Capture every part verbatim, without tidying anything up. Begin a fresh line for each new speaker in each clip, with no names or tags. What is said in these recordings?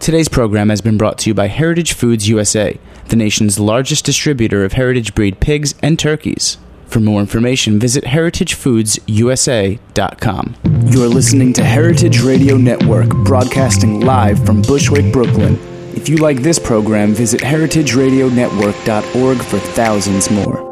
Today's program has been brought to you by Heritage Foods U S A, the nation's largest distributor of heritage breed pigs and turkeys. For more information, visit heritage foods u s a dot com. You're listening to Heritage Radio Network, broadcasting live from Bushwick, Brooklyn. If you like this program, visit heritage radio network dot org for thousands more.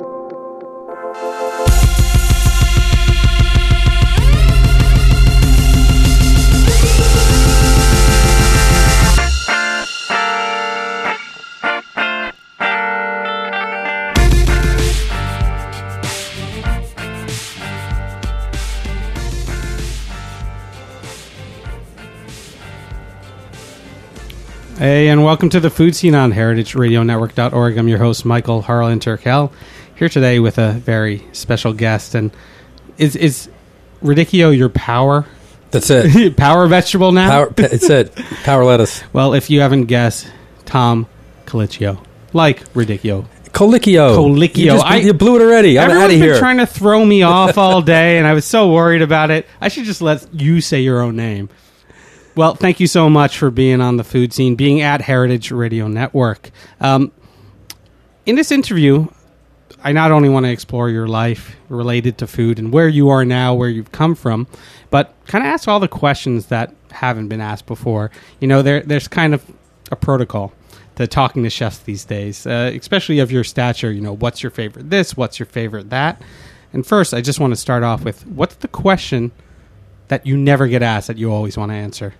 Hey, and welcome to the Food Scene on heritage radio network dot org. I'm your host, Michael Harlan Turkel, here today with a very special guest. And is is Radicchio your power?
That's it.
Power vegetable now?
Power, it's it. Power lettuce.
Well, if you haven't guessed, Tom Colicchio, like Radicchio.
Colicchio.
Colicchio.
You, just,
I,
you blew it already. I'm out of here.
Everyone's been trying to throw me off all day, and I was so worried about it. I should just let you say your own name. Well, thank you so much for being on the Food Scene, being at Heritage Radio Network. Um, in this interview, I not only want to explore your life related to food and where you are now, where you've come from, but kind of ask all the questions that haven't been asked before. You know, there, there's kind of a protocol to talking to chefs these days, uh, especially of your stature. You know, what's your favorite this? What's your favorite that? And first, I just want to start off with, what's the question that you never get asked that you always want to answer?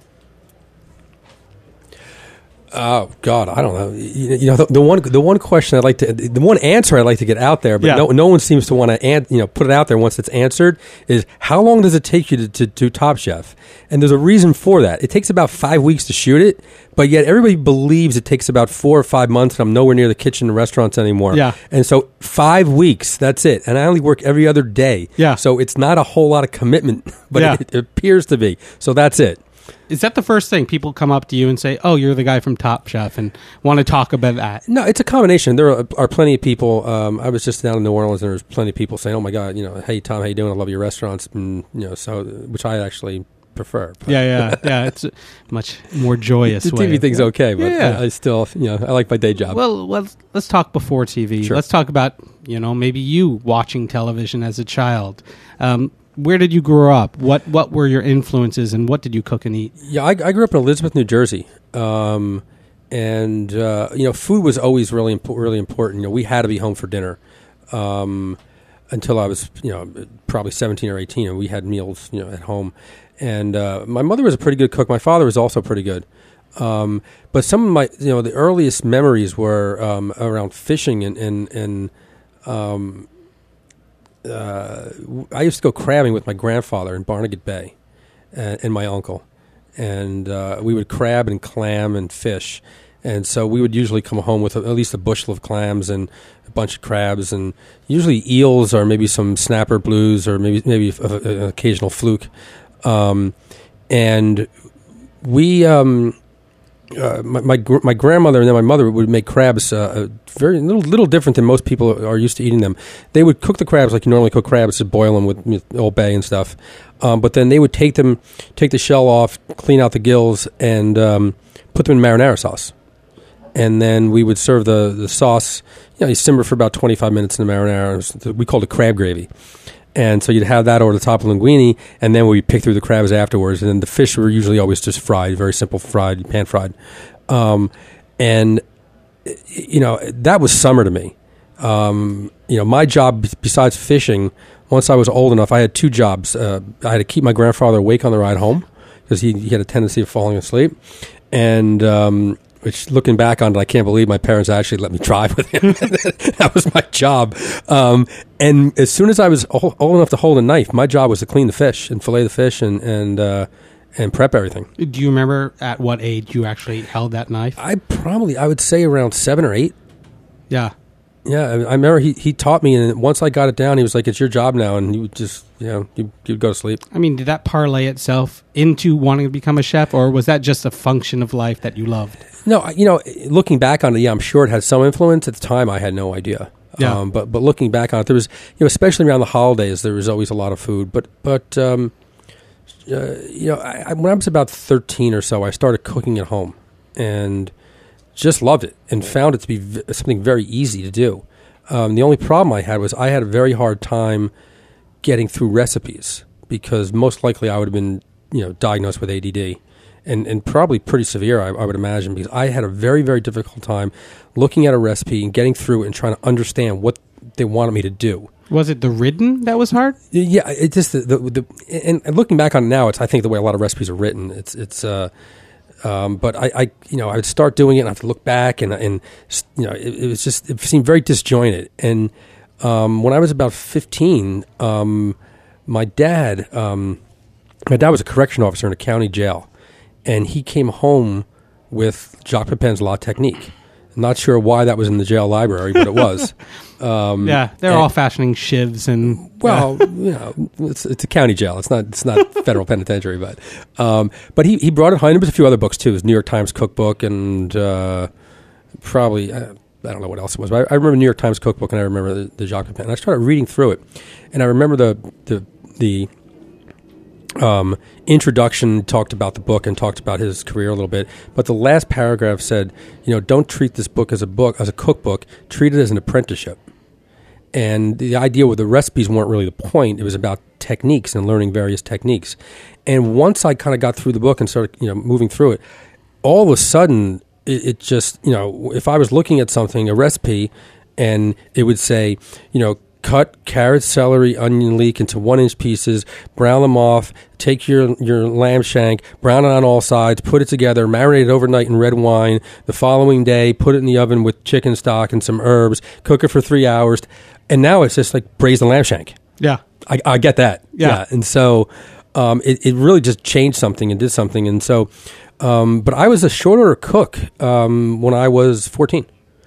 Oh God, I don't know. You, you know, the, the one the one question I'd like to, the one answer I'd like to get out there, but
yeah.
no no one seems to want to, an, you know, put it out there once it's answered. Is how long does it take you to, to do Top Chef? And there's a reason for that. It takes about five weeks to shoot it, but yet everybody believes it takes about four or five months. And I'm nowhere near the kitchen and restaurants anymore.
Yeah.
And so five weeks, that's it. And I only work every other day.
Yeah.
So it's not a whole lot of commitment, but
yeah.
it, it appears to be. So that's it.
Is that the first thing people come up to you and say, oh, you're the guy from Top Chef, and want to talk about that?
No, it's a combination. There are, are plenty of people. Um, I was just down in New Orleans, and there was plenty of people saying, oh, my God, you know, hey, Tom, how you doing? I love your restaurants, and, you know, so, which I actually prefer. But.
Yeah, yeah, yeah. It's a much more joyous
the
way.
T V thing's okay, but
yeah.
I, I still, you know, I like my day job.
Well, let's, let's talk before T V.
Sure.
Let's talk about, you know, maybe you watching television as a child. Um Where did you grow up? What what were your influences, and what did you cook and eat?
Yeah, I, I grew up in Elizabeth, New Jersey, um, and uh, you know, food was always really impo- really important. You know, we had to be home for dinner um, until I was, you know, probably seventeen or eighteen, and we had meals, you know, at home. And uh, my mother was a pretty good cook. My father was also pretty good. Um, but some of my, you know, the earliest memories were um, around fishing and and and. Um, Uh, I used to go crabbing with my grandfather in Barnegat Bay and, and my uncle, and uh, we would crab and clam and fish, and so we would usually come home with a, at least a bushel of clams and a bunch of crabs, and usually eels or maybe some snapper blues or maybe maybe a, a, an occasional fluke, um, and we. Um, Uh, my, my my grandmother and then my mother would make crabs uh, very little little different than most people are used to eating them. They would cook the crabs like you normally cook crabs, to boil them with, with Old Bay and stuff. Um, but then they would take them, take the shell off, clean out the gills, and um, put them in marinara sauce. And then we would serve the, the sauce. You know, you simmer for about twenty-five minutes in the marinara. We called it crab gravy. And so you'd have that over the top of linguine, and then we'd pick through the crabs afterwards. And then the fish were usually always just fried, very simple fried, pan fried. Um, and, you know, that was summer to me. Um, you know, my job, besides fishing, once I was old enough, I had two jobs. Uh, I had to keep my grandfather awake on the ride home because he, he had a tendency of falling asleep. And... Um, Which, looking back on it, I can't believe my parents actually let me drive with him. That was my job. Um, and as soon as I was old, old enough to hold a knife, my job was to clean the fish and fillet the fish and and uh, and prep everything.
Do you remember at what age you actually held that knife?
I probably, I would say around seven or eight.
Yeah.
Yeah, I remember he, he taught me, and once I got it down, he was like, "It's your job now," and you would just, you know, you, you'd go to sleep.
I mean, did that parlay itself into wanting to become a chef, or was that just a function of life that you loved?
No, you know, looking back on it, yeah, I'm sure it had some influence. At the time, I had no idea.
Yeah.
Um, but but looking back on it, there was, you know, especially around the holidays, there was always a lot of food. But but um, uh, you know, I, I, when I was about thirteen or so, I started cooking at home, and just loved it and found it to be v- something very easy to do. Um, the only problem I had was I had a very hard time getting through recipes because most likely I would have been, you know, diagnosed with A D D. And, and probably pretty severe, I, I would imagine, because I had a very, very difficult time looking at a recipe and getting through it and trying to understand what they wanted me to do.
Was it the written that was hard?
Yeah, it just the, the, the and, and looking back on it now, it's I think the way a lot of recipes are written. It's it's uh, um, but I, I you know I would start doing it and I have to look back and and you know it, it was just it seemed very disjointed. And um, when I was about fifteen, um, my dad um, my dad was a correction officer in a county jail. And he came home with Jacques Pepin's La Technique. I'm not sure why that was in the jail library, but it was. Um,
yeah, they're all fashioning shivs and
well, yeah. you know, it's, it's a county jail. It's not it's not federal penitentiary, but um, but he, he brought it home. There was a few other books too. It was New York Times Cookbook and uh, probably I, I don't know what else it was. But I, I remember New York Times Cookbook and I remember the, the Jacques Pepin. And I started reading through it, and I remember the the the. Um, introduction talked about the book and talked about his career a little bit, but the last paragraph said, you know, don't treat this book as a book, as a cookbook, treat it as an apprenticeship. And the idea with the recipes weren't really the point. It was about techniques and learning various techniques. And once I kind of got through the book and started, you know, moving through it, all of a sudden it, it just, you know, if I was looking at something, a recipe, and it would say, you know, cut carrot, celery, onion leek into one-inch pieces, brown them off, take your, your lamb shank, brown it on all sides, put it together, marinate it overnight in red wine. The following day, put it in the oven with chicken stock and some herbs, cook it for three hours. And now it's just like braise the lamb shank.
Yeah.
I, I get that.
Yeah.
yeah. And so um, it, it really just changed something and did something. And so, um, but I was a short order cook um, when I was fourteen.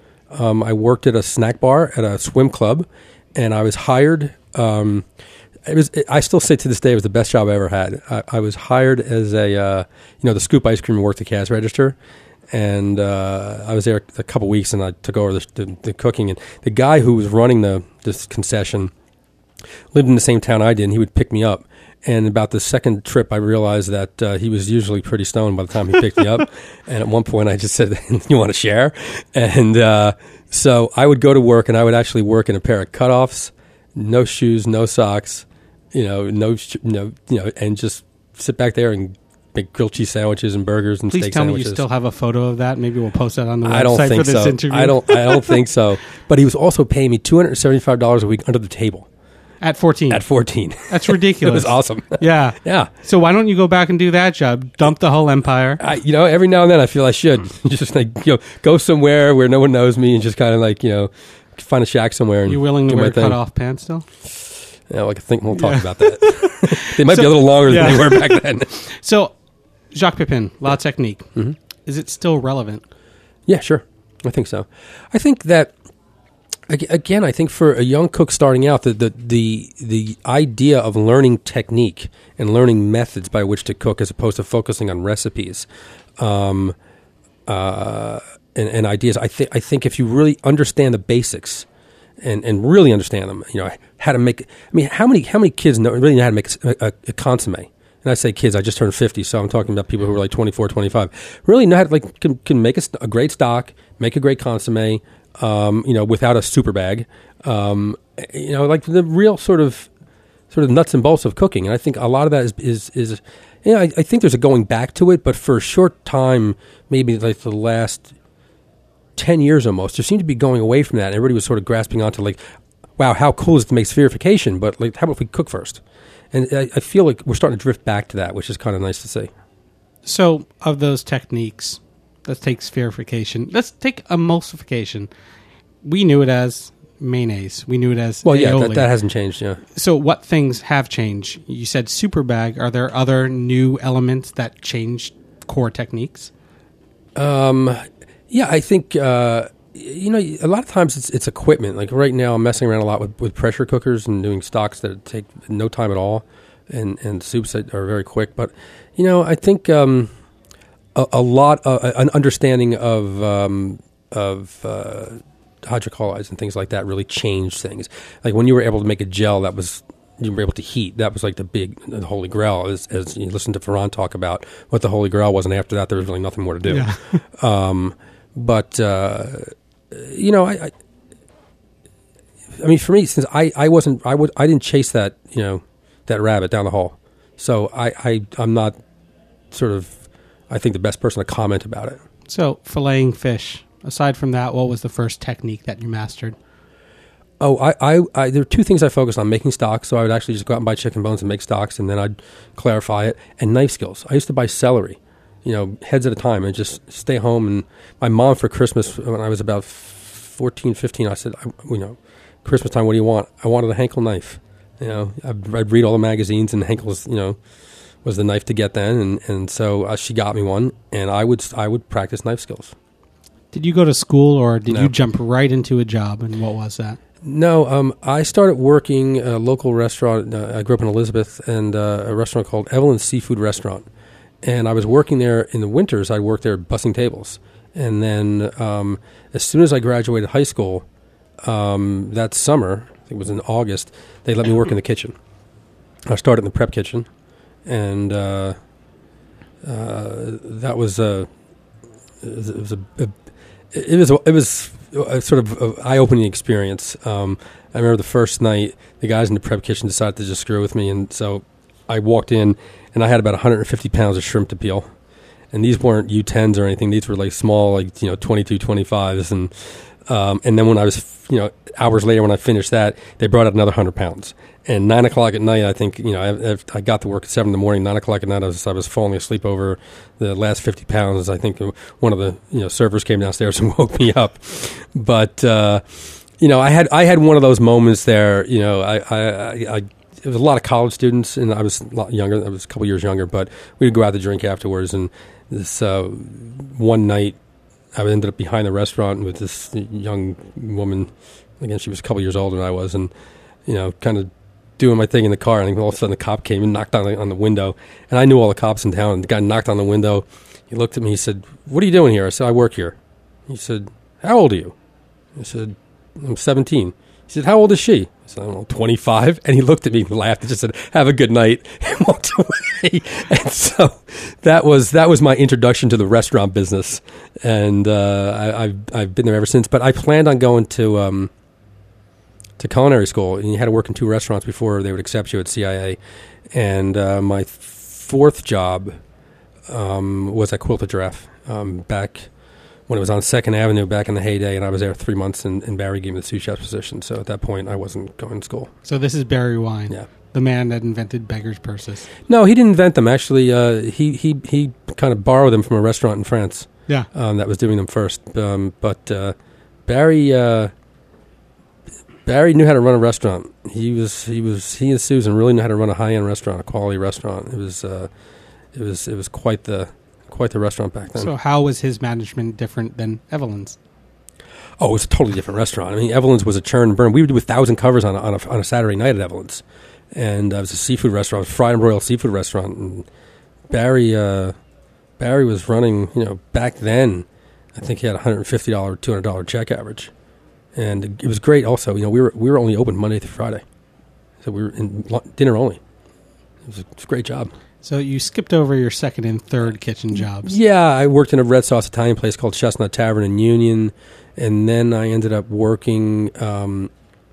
Um, I worked at a snack bar at a swim club. And I was hired. Um, it was. I still say to this day, it was the best job I ever had. I, I was hired as a, uh, you know, the Scoop Ice Cream worked the cash register, and uh, I was there a couple weeks, and I took over the, the, the cooking. And the guy who was running the this concession lived in the same town I did, and he would pick me up. And about the second trip, I realized that uh, he was usually pretty stoned by the time he picked me up. And at one point, I just said, "You want to share?" And uh, so I would go to work, and I would actually work in a pair of cutoffs, no shoes, no socks, you know, no, sh- no, you know, and just sit back there and make grilled cheese sandwiches and burgers and
Please
steak
tell
sandwiches.
me you still have a photo of that. Maybe we'll post that on the website
I don't think
for this
so.
interview.
I don't. I don't think so. But he was also paying me two hundred seventy-five dollars a week under the table.
At fourteen.
At fourteen.
That's ridiculous.
It was awesome.
Yeah.
Yeah.
So why don't you go back and do that job? Dump the whole empire.
I, you know, every now and then I feel I should just like, you know, go somewhere where no one knows me and just kind of like, you know, find a shack somewhere. And
you willing to
do
wear
my thing.
cut off pants still?
Yeah, well, I think we'll talk
Yeah.
about that. They might
So-
be a little longer
yeah.
than they were back then.
So, Jacques Pepin, La Technique.
Mm-hmm.
Is it still relevant?
Yeah, sure. I think so. I think that ag- again, I think for a young cook starting out, the the the, the idea of learning technique and learning methods by which to cook, as opposed to focusing on recipes, um, uh, and, and ideas. I think I think if you really understand the basics and, and really understand them, you know how to make. I mean, how many how many kids know really know how to make a, a, a consomme? And I say kids, I just turned fifty, so I'm talking about people who are like twenty-four, twenty-five. Really know how to, like, can, can make a, a great stock, make a great consomme, um, you know, without a super bag. Um, you know, like the real sort of sort of nuts and bolts of cooking. And I think a lot of that is, is, is you know, I, I think there's a going back to it, but for a short time, maybe like the last ten years almost, there seemed to be going away from that. And everybody was sort of grasping onto like, wow, how cool is it to make spherification? But like, how about if we cook first? And I, I feel like we're starting to drift back to that, which is kind of nice to see.
So, of those techniques, let's take spherification. Let's take emulsification. We knew it as mayonnaise. We knew it as
Well, yeah,
aioli.
that, that hasn't changed, yeah.
So, what things have changed? You said super bag. Are there other new elements that changed core techniques?
Um, yeah, I think, uh, you know, a lot of times it's it's equipment. Like right now, I'm messing around a lot with, with pressure cookers and doing stocks that take no time at all, and, and soups that are very quick. But, you know, I think um, a, a lot, uh, an understanding of um, of uh, hydrocolloids and things like that really changed things. Like when you were able to make a gel that was you were able to heat. That was like the big, the Holy Grail. As, as you listen to Ferran talk about what the Holy Grail was, and after that, there was really nothing more to do.
Yeah.
um, but uh, you know, I, I, I mean, for me, since I, I wasn't, I would, I didn't chase that, you know, that rabbit down the hall. So I, I, I'm not sort of, I think the best person to comment about it.
So filleting fish. Aside from that, what was the first technique that you mastered?
Oh, I, I, I, there are two things I focused on: making stocks. So I would actually just go out and buy chicken bones and make stocks, and then I'd clarify it. And knife skills. I used to buy celery, you know, heads at a time, and just stay home. And my mom for Christmas, when I was about fourteen, fifteen, I said, I, you know, Christmas time, what do you want? I wanted a Henkel knife. You know, I'd, I'd read all the magazines, and Henkel's, you know, was the knife to get then. And, and so uh, she got me one, and I would I would practice knife skills.
Did you go to school, or did
No.
you jump right into a job, and what was that?
No, um, I started working at a local restaurant. Uh, I grew up in Elizabeth, and uh, a restaurant called Evelyn's Seafood Restaurant. And I was working there in the winters. I worked there bussing tables. And then um, as soon as I graduated high school, um, that summer, I think it was in August, they let me work in the kitchen. I started in the prep kitchen, and uh, uh, that was a it was a, a it was a, it was a sort of a eye-opening experience. Um, I remember the first night, the guys in the prep kitchen decided to just screw with me, and so I walked in, and I had about one hundred fifty pounds of shrimp to peel. And these weren't U tens or anything. These were like small, like, you know, twenty-two, twenty-fives. And um, and then when I was, you know, hours later when I finished that, they brought out another one hundred pounds. And nine o'clock at night, I think, you know, I, I got to work at seven in the morning. nine o'clock at night, I was, I was falling asleep over the last fifty pounds. I think one of the, you know, servers came downstairs and woke me up. But, uh, you know, I had I had one of those moments there, you know, I, I, I, I it was a lot of college students, and I was a lot younger. I was a couple years younger, but we'd go out to drink afterwards. And this uh, one night, I ended up behind the restaurant with this young woman. Again, she was a couple years older than I was, and, you know, kind of doing my thing in the car. And all of a sudden, the cop came and knocked on the, on the window. And I knew all the cops in town. And the guy knocked on the window. He looked at me. He said, "What are you doing here?" I said, "I work here." He said, "How old are you?" I said, "I'm seventeen." He said, "How old is she?" I said, "I don't know, twenty-five." And he looked at me and laughed and just said, "Have a good night," and walked away. And so that was that was my introduction to the restaurant business, and uh, I, I've I've been there ever since. But I planned on going to um, to culinary school, and you had to work in two restaurants before they would accept you at C I A. And uh, my fourth job um, was at Quilted Giraffe um, back when it was on Second Avenue back in the heyday, and I was there three months, and, and Barry gave me the sous chef position. So at that point, I wasn't going to school.
So this is Barry Wine,
Yeah.
the man that invented beggar's purses.
No, he didn't invent them. Actually, uh, he he he kind of borrowed them from a restaurant in France
Yeah.
um, that was doing them first. Um, but uh, Barry uh, Barry knew how to run a restaurant. He was he was he and Susan really knew how to run a high end restaurant, a quality restaurant. It was uh, it was it was quite the quite the restaurant back then.
So how was his management different than Evelyn's?
Oh, it was a totally different restaurant. I mean, Evelyn's was a churn and burn. We would do a thousand covers on a, on a, on a Saturday night at Evelyn's. And uh, it was a seafood restaurant, fried and broiled seafood restaurant. And Barry uh, Barry was running, you know, back then, I think he had a one hundred fifty dollars, two hundred dollars check average. And it was great also. You know, we were we were only open Monday through Friday. So we were in dinner only. It was a, it was a great job.
So you skipped over your second and third kitchen jobs.
Yeah, I worked in a red sauce Italian place called Chestnut Tavern in Union, and then I ended up working um,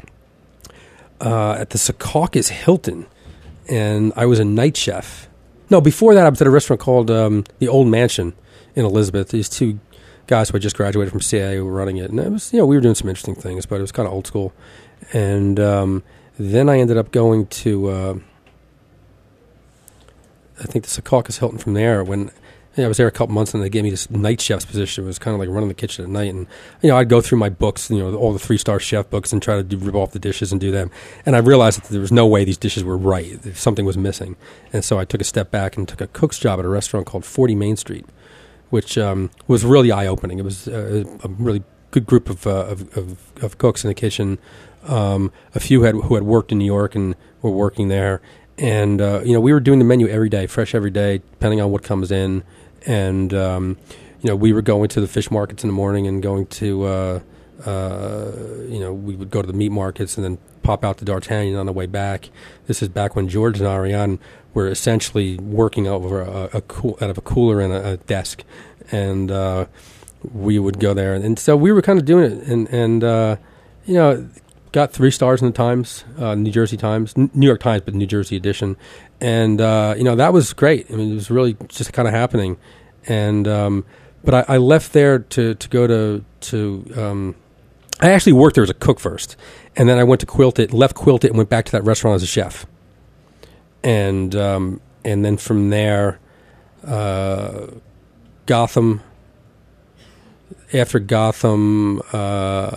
uh, at the Secaucus Hilton, and I was a night chef. No, before that I was at a restaurant called um, the Old Mansion in Elizabeth. These two guys who had just graduated from C I A were running it, and it was, you know, we were doing some interesting things, but it was kind of old school. And um, then I ended up going to... Uh, I think the Secaucus Hilton from there. When you know, I was there a couple months, and they gave me this night chef's position. It was kind of like running the kitchen at night, and you know, I'd go through my books, you know, all the three star chef books, and try to do, rip off the dishes and do them. And I realized that there was no way these dishes were right. If something was missing, and so I took a step back and took a cook's job at a restaurant called forty Main Street, which um, was really eye opening. It was uh, a really good group of, uh, of, of of cooks in the kitchen. Um, a few had who had worked in New York and were working there. And, uh, you know, we were doing the menu every day, fresh every day, depending on what comes in. And, um, you know, we were going to the fish markets in the morning and going to, uh, uh, you know, we would go to the meat markets and then pop out to D'Artagnan on the way back. This is back when George and Ariane were essentially working over a, a cool, out of a cooler and a, a desk, and uh, we would go there, and so we were kind of doing it, and and uh, you know, got three stars in the Times, uh, New Jersey Times, N- New York Times, but New Jersey edition, and uh, you know, that was great. I mean, it was really just kind of happening, and um, but I, I left there to to go to to. Um, I actually worked there as a cook first, and then I went to Quilt It, left Quilt It, and went back to that restaurant as a chef. And um, and then from there, uh, Gotham. After Gotham, uh,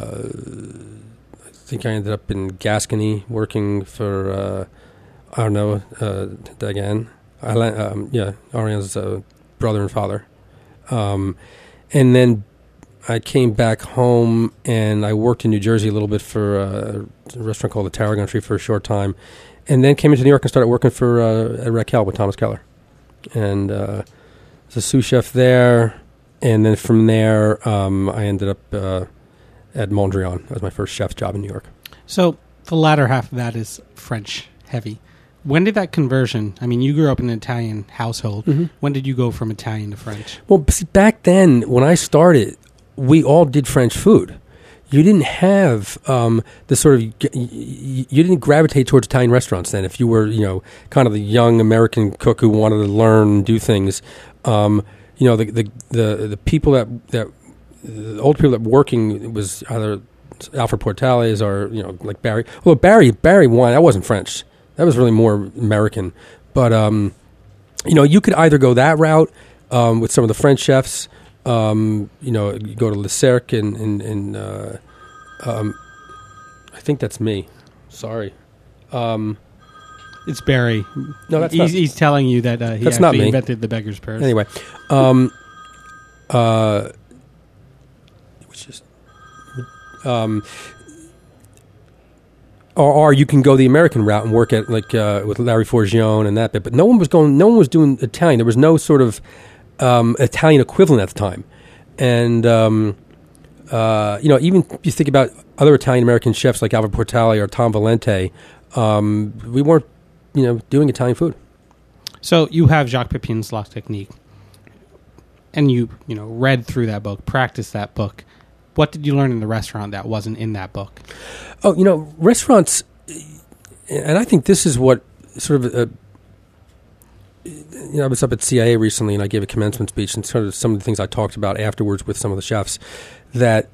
I think I ended up in Gascony working for uh, Arnaud uh, Dagan. I, um, yeah, Ariane's uh, brother and father. Um, and then I came back home, and I worked in New Jersey a little bit for uh, a restaurant called the Tarragon Tree for a short time, and then came into New York and started working for uh, at Raquel with Thomas Keller, and uh, was a sous chef there, and then from there um, I ended up uh, at Mondrian. That was my first chef's job in New York.
So the latter half of that is French heavy. When did that conversion? I mean, you grew up in an Italian household. Mm-hmm. When did you go from Italian to French?
Well, see, back then when I started, we all did French food. You didn't have um, the sort of, you didn't gravitate towards Italian restaurants then. If you were, you know, kind of the young American cook who wanted to learn and do things, um, you know, the, the the the people that that the old people that were working, it was either Alfred Portales or, you know, like Barry. Although Barry Barry wine, that wasn't French. That was really more American. But um, you know, you could either go that route um, with some of the French chefs. Um, you know, you go to Le Cercle and, and, and uh, um, I think that's me. Sorry. Um,
it's Barry.
No, that's
he's,
not.
He's telling you that uh, he
that's
actually
not me.
invented the beggar's purse.
Anyway, um, uh, it was just, um, or, or you can go the American route and work at like uh, with Larry Forgione and that bit. But no one was going. No one was doing Italian. There was no sort of Um, Italian equivalent at the time, and um, uh, you know, even you think about other Italian American chefs like Alfred Portale or Tom Valente, um, we weren't, you know, doing Italian food.
So you have Jacques Pepin's La Technique, and you you know read through that book, practiced that book. What did you learn in the restaurant that wasn't in that book?
Oh, you know, restaurants, and I think this is what sort of. Uh, You know, I was up at C I A recently, and I gave a commencement speech, and sort of some of the things I talked about afterwards with some of the chefs, that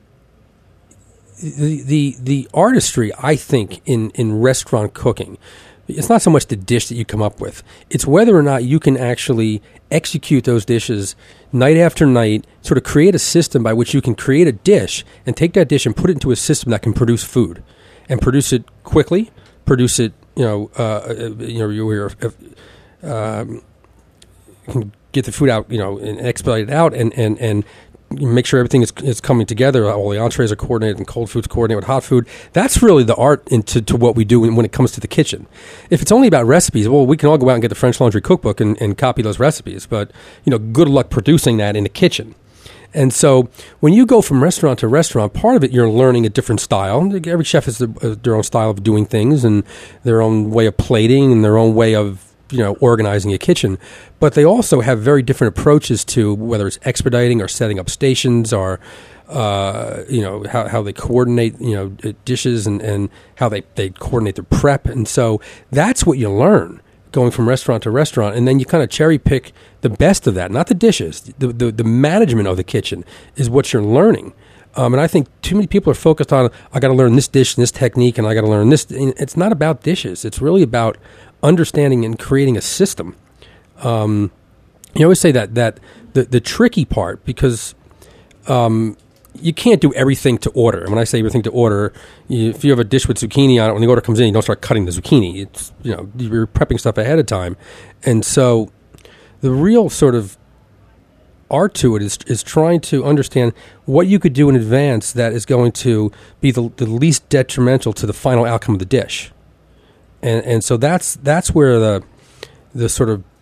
the the, the artistry, I think, in, in restaurant cooking, it's not so much the dish that you come up with. It's whether or not you can actually execute those dishes night after night, sort of create a system by which you can create a dish and take that dish and put it into a system that can produce food, and produce it quickly, produce it, you know, uh, you know, you're... Um, can get the food out, you know, and expedite it out, and, and, and make sure everything is, is coming together. All the entrees are coordinated, and cold food's coordinated with hot food. That's really the art into to what we do when, when it comes to the kitchen. If it's only about recipes, well, we can all go out and get the French Laundry Cookbook and, and copy those recipes. But, you know, good luck producing that in the kitchen. And so when you go from restaurant to restaurant, part of it you're learning a different style. Every chef has their own style of doing things and their own way of plating and their own way of, you know, organizing a kitchen, but they also have very different approaches to whether it's expediting or setting up stations or, uh, you know, how, how they coordinate, you know, dishes and, and how they, they coordinate their prep. And so that's what you learn going from restaurant to restaurant. And then you kind of cherry pick the best of that, not the dishes. The, the, the management of the kitchen is what you're learning. Um, and I think too many people are focused on, I got to learn this dish and this technique, and I got to learn this. It's not about dishes. It's really about understanding and creating a system. Um, you always say that that the, the tricky part, because um, you can't do everything to order. And when I say everything to order, you, if you have a dish with zucchini on it, when the order comes in, you don't start cutting the zucchini. It's, you know, you're prepping stuff ahead of time. And so the real sort of art to it is is trying to understand what you could do in advance that is going to be the, the least detrimental to the final outcome of the dish. And and so that's that's where the the sort of,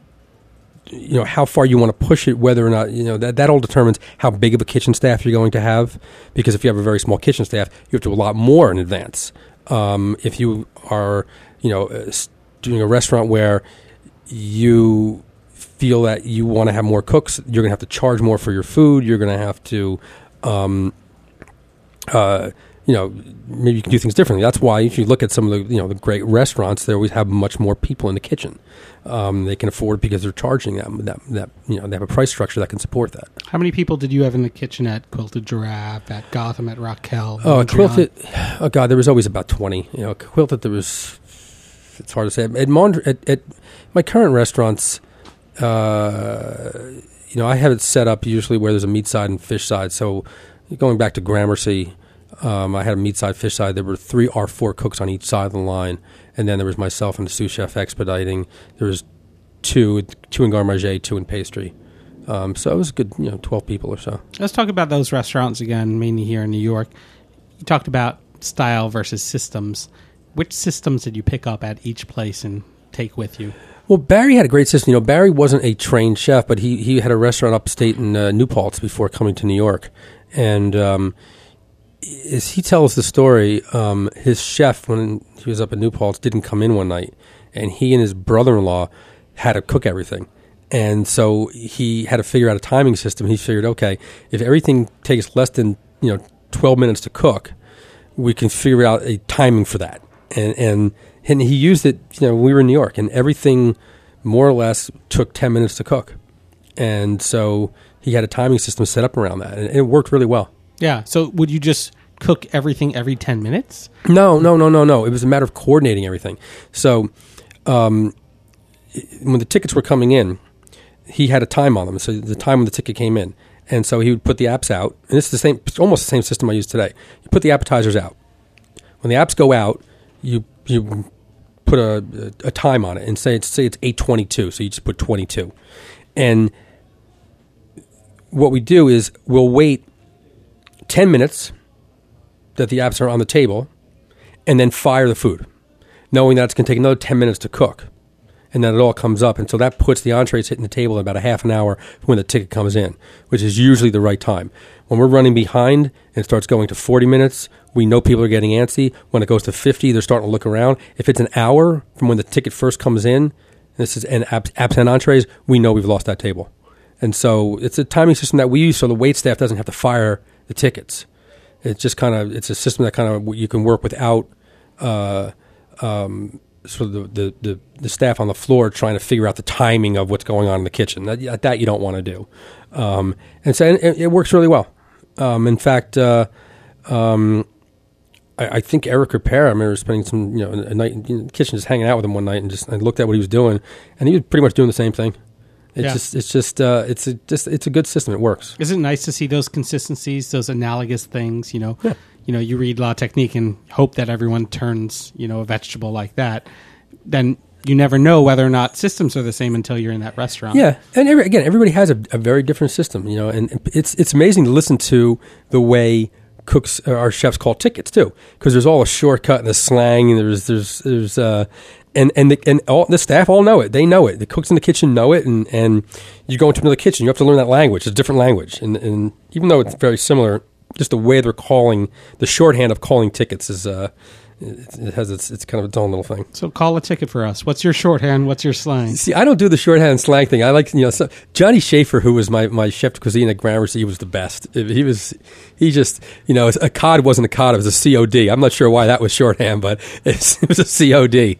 you know, how far you want to push it, whether or not, you know, that, that all determines how big of a kitchen staff you're going to have. Because if you have a very small kitchen staff, you have to do a lot more in advance. Um, if you are, you know, uh, s- doing a restaurant where you feel that you want to have more cooks, you're going to have to charge more for your food. You're going to have to, um, uh, you know, maybe you can do things differently. That's why if you look at some of the, you know, the great restaurants, they always have much more people in the kitchen. Um, they can afford because they're charging that, that, that, you know, they have a price structure that can support that.
How many people did you have in the kitchen at Quilted Giraffe, at Gotham, at Raquel?
Oh,
Mondrian?
Quilted, oh God, there was always about twenty. You know, Quilted, there was, it's hard to say. At, Mond- at, at my current restaurants, uh, you know, I have it set up usually where there's a meat side and fish side. So going back to Gramercy, um, I had a meat side, fish side. There were three or four cooks on each side of the line. And then there was myself and the sous chef expediting. There was two, two in garde manger, two in pastry. Um, so it was a good, you know, twelve people or so.
Let's talk about those restaurants again, mainly here in New York. You talked about style versus systems. Which systems did you pick up at each place and take with you?
Well, Barry had a great system. You know, Barry wasn't a trained chef, but he, he had a restaurant upstate in uh, New Paltz before coming to New York. And um, as he tells the story, um, his chef, when he was up at New Paltz, didn't come in one night. And he and his brother-in-law had to cook everything. And so he had to figure out a timing system. He figured, okay, if everything takes less than, you know, twelve minutes to cook, we can figure out a timing for that. And, and and he used it, you know, when we were in New York, and everything more or less took ten minutes to cook. And so he had a timing system set up around that, and it worked really well.
Yeah. So would you just cook everything every ten minutes?
No, no, no, no, no. It was a matter of coordinating everything. So um, when the tickets were coming in, he had a time on them. So the time when the ticket came in. And so he would put the apps out. And it's the same, it's almost the same system I use today. You put the appetizers out. When the apps go out, you you put a, a, a time on it and say it's say it's eight twenty-two. So you just put twenty-two. And what we do is we'll wait ten minutes that the apps are on the table and then fire the food, knowing that it's going to take another ten minutes to cook. And then it all comes up. And so that puts the entrees hitting the table in about a half an hour when the ticket comes in, which is usually the right time. When we're running behind and it starts going to forty minutes, we know people are getting antsy. When it goes to fifty, they're starting to look around. If it's an hour from when the ticket first comes in, this is and apps, apps and entrees, we know we've lost that table. And so it's a timing system that we use so the wait staff doesn't have to fire the tickets. It's just kind of, it's a system that kind of you can work without uh, um, sort of the, the, the, the staff on the floor trying to figure out the timing of what's going on in the kitchen. That, that you don't want to do. Um, and so it, it works really well. Um, in fact, uh, um, I, I think Eric Ripera, I remember spending some, you know, a night in the kitchen just hanging out with him one night and just I looked at what he was doing, and he was pretty much doing the same thing. It's
Yeah.
just, it's just, uh, it's a, just, it's a good system. It works.
Isn't it nice to see those consistencies, those analogous things? You know,
Yeah.
you know, you read La Technique and hope that everyone turns, you know, a vegetable like that. Then you never know whether or not systems are the same until you're in that restaurant.
Yeah, and every, again, everybody has a, a very different system, you know, and it's it's amazing to listen to the way cooks or our chefs call tickets too, because there's all a shortcut and the slang, and there's there's there's uh, and and the, and all the staff all know it. They know it. The cooks in the kitchen know it, and and you go into another kitchen, you have to learn that language. It's a different language, and and even though it's very similar, just the way they're calling the shorthand of calling tickets is uh. It has its, it's kind of its own little thing.
So call a ticket for us. What's your shorthand? What's your slang?
See, I don't do the shorthand slang thing. I like, you know, so Johnny Schaefer, who was my, my chef de cuisine at Gramercy, he was the best. He was, he just, you know, a cod wasn't a cod, it was a C O D. I'm not sure why that was shorthand, but it's, it was a C O D.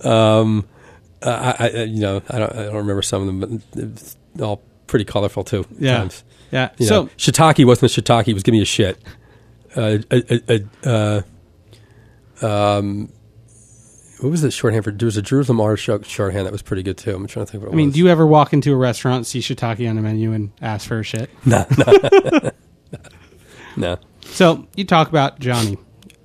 Um, I, I, you know, I don't, I don't remember some of them, but it's all pretty colorful too. At
Yeah.
times.
Yeah.
You
So
know, shiitake wasn't a shiitake, he was giving me a shit. Uh, uh, uh, uh, um, what was the shorthand for? There was a Jerusalem R shorthand that was pretty good too. I'm trying to think what it
I mean,
was.
do you ever walk into a restaurant, see shiitake on the menu, and ask for a shit?
No, no. No.
So you talk about Johnny.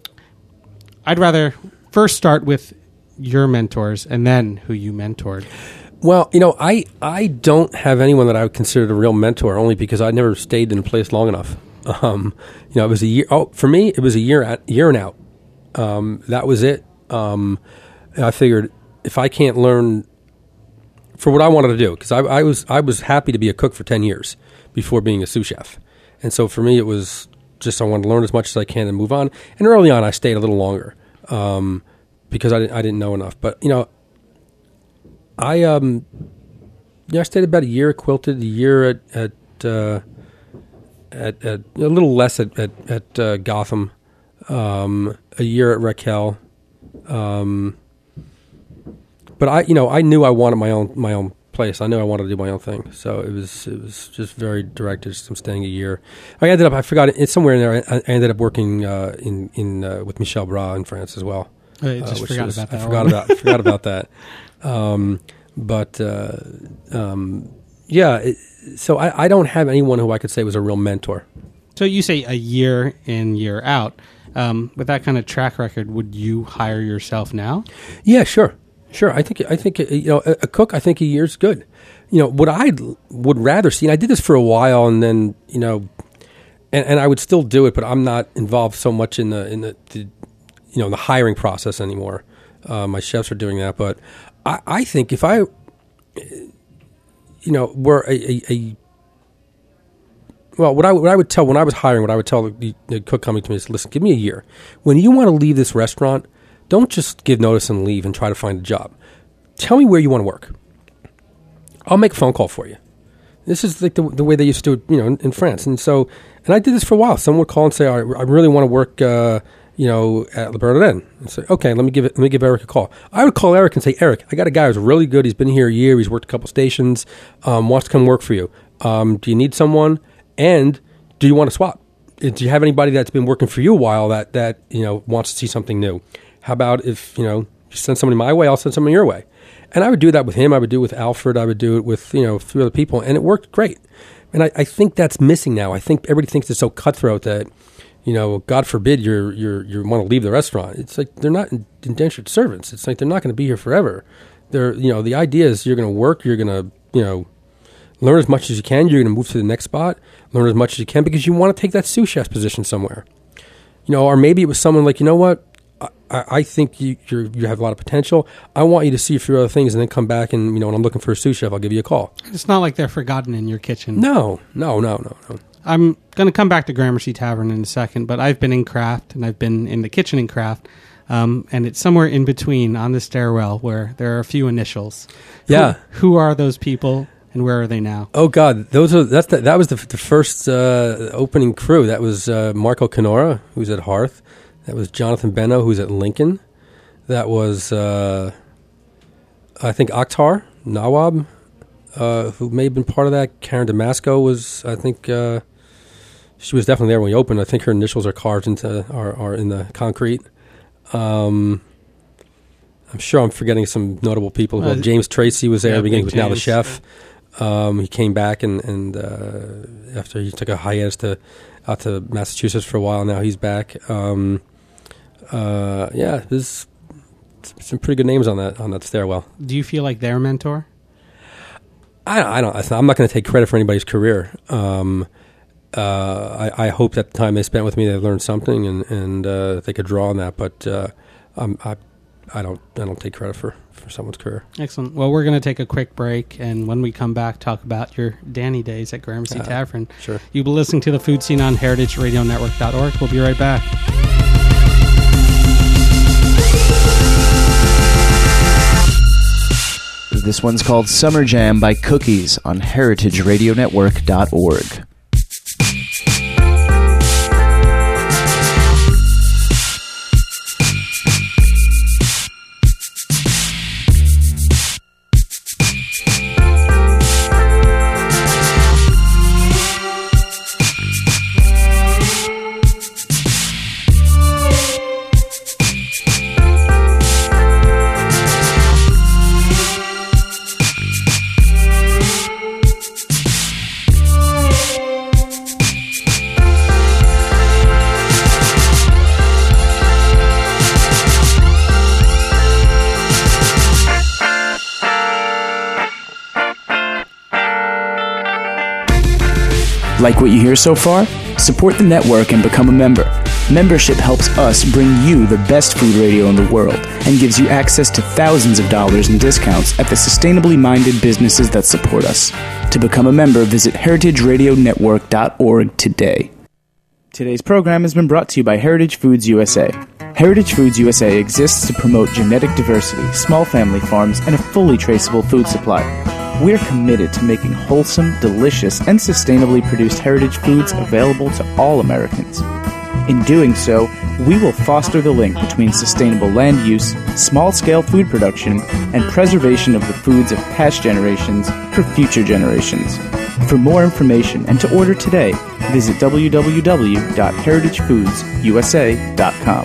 I'd rather first start with your mentors and then who you mentored.
Well, you know, I, I don't have anyone that I would consider a real mentor, only because I never stayed in a place long enough. Um, you know, it was a year. Oh, for me, it was a year at year and out. Um, that was it. Um, and I figured if I can't learn for what I wanted to do, because I, I was I was happy to be a cook for ten years before being a sous chef, and so for me it was just I wanted to learn as much as I can and move on. And early on, I stayed a little longer. um, because I didn't, I didn't know enough. But you know, I um, yeah, I stayed about a year at Quilted, a year at at uh, at, at a little less at at, at uh, Gotham, um, a year at Raquel. Um, but I, you know, I knew I wanted my own my own place. I knew I wanted to do my own thing. So it was it was just very direct. Just I'm staying a year. I ended up I forgot it, it's somewhere in there. I, I ended up working uh, in in uh, with Michel Bras in France as well.
I just
uh,
forgot
was,
about that.
I forgot
one.
about I forgot about that. Um, but uh, um, yeah, it, so I, I don't have anyone who I could say was a real mentor.
So you say a year in, year out. Um, with that kind of track record, would you hire yourself now?
Yeah, sure, sure. I think I think you know a, a cook. I think a year's good. You know what I would rather see, and I did this for a while, and then you know, and, and I would still do it, but I'm not involved so much in the in the, the you know the hiring process anymore. Uh, my chefs are doing that, but I, I think if I, you know, were a, a, a well, what I what I would tell when I was hiring, what I would tell the, the cook coming to me is, listen, give me a year. When you want to leave this restaurant, don't just give notice and leave and try to find a job. Tell me where you want to work. I'll make a phone call for you. This is like the, the way they used to do it, you know, in, in France. And so, and I did this for a while. Someone would call and say, I, I really want to work, uh, you know, at Le Bernardin. And say, okay, let me give it. Let me give Eric a call. I would call Eric and say, Eric, I got a guy who's really good. He's been here a year. He's worked a couple stations. Um, wants to come work for you. Um, do you need someone? And do you want to swap? Do you have anybody that's been working for you a while that, that you know wants to see something new? How about if you know you send somebody my way, I'll send somebody your way. And I would do that with him. I would do it with Alfred. I would do it with you know a few other people, and it worked great. And I, I think that's missing now. I think everybody thinks it's so cutthroat that you know, God forbid you're you're you want to leave the restaurant. It's like they're not indentured servants. It's like they're not going to be here forever. They're you know the idea is you're going to work. You're going to you know. Learn as much as you can. You're going to move to the next spot. Learn as much as you can because you want to take that sous chef position somewhere. You know, or maybe it was someone like, you know what, I, I think you you're, you have a lot of potential. I want you to see a few other things and then come back and, you know, when I'm looking for a sous chef, I'll give you a call.
It's not like they're forgotten in your kitchen.
No, no, no, no, no.
I'm going to come back to Gramercy Tavern in a second, but I've been in craft and I've been in the kitchen in craft. Um, and it's somewhere in between on the stairwell where there are a few initials.
Yeah.
Who, who are those people? And where are they now?
Oh God, those are that's the, that was the, the first uh, opening crew. That was uh, Marco Canora, who's at Hearth. That was Jonathan Benno, who's at Lincoln. That was uh, I think Akhtar Nawab, uh, who may have been part of that. Karen Damasco was, I think, uh, she was definitely there when we opened. I think her initials are carved into are, are in the concrete. Um, I'm sure I'm forgetting some notable people. Well, James Tracy was there yeah, at the beginning. He was now the chef. Um, he came back and, and uh, after he took a hiatus to out to Massachusetts for a while. Now he's back. Um, uh, yeah, there's some pretty good names on that on that stairwell.
Do you feel like their mentor?
I, I don't. I'm not going to take credit for anybody's career. Um, uh, I, I hope that the time they spent with me, they learned something and and uh, they could draw on that. But uh, I'm, I I don't I don't take credit for. for someone's career.
Excellent. Well, we're going to take a quick break, and when we come back, talk about your Danny days at Gramercy uh, Tavern.
Sure.
You've been listening to The Food Scene on heritage radio network dot org. We'll be right back.
This one's called Summer Jam by Cookies on heritage radio network dot org. Like what you hear so far? Support the network and become a member. Membership helps us bring you the best food radio in the world and gives you access to thousands of dollars in discounts at the sustainably minded businesses that support us. To become a member, visit heritage radio network dot org today. Today's program has been brought to you by Heritage Foods U S A. Heritage Foods U S A exists to promote genetic diversity, small family farms, and a fully traceable food supply. We're committed to making wholesome, delicious, and sustainably produced heritage foods available to all Americans. In doing so, we will foster the link between sustainable land use, small-scale food production, and preservation of the foods of past generations for future generations. For more information and to order today, visit w w w dot heritage foods u s a dot com.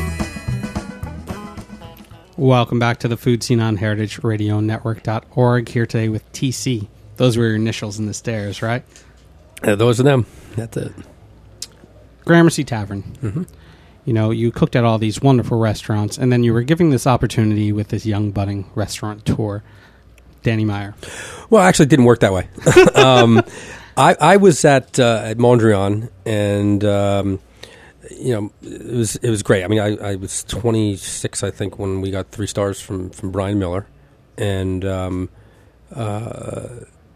Welcome back to the Food Scene on heritage radio network dot org. Here today with T C. Those were your initials in the stairs, right?
Uh, those are them. That's it.
Gramercy Tavern.
Mm-hmm.
You know, you cooked at all these wonderful restaurants, and then you were giving this opportunity with this young budding restaurateur, Danny Meyer.
Well, actually, it didn't work that way. um, I, I was at uh, at Mondrian, and um, you know, it was it was great. I mean, I, I was twenty-six, I think, when we got three stars from from Brian Miller, and um, uh,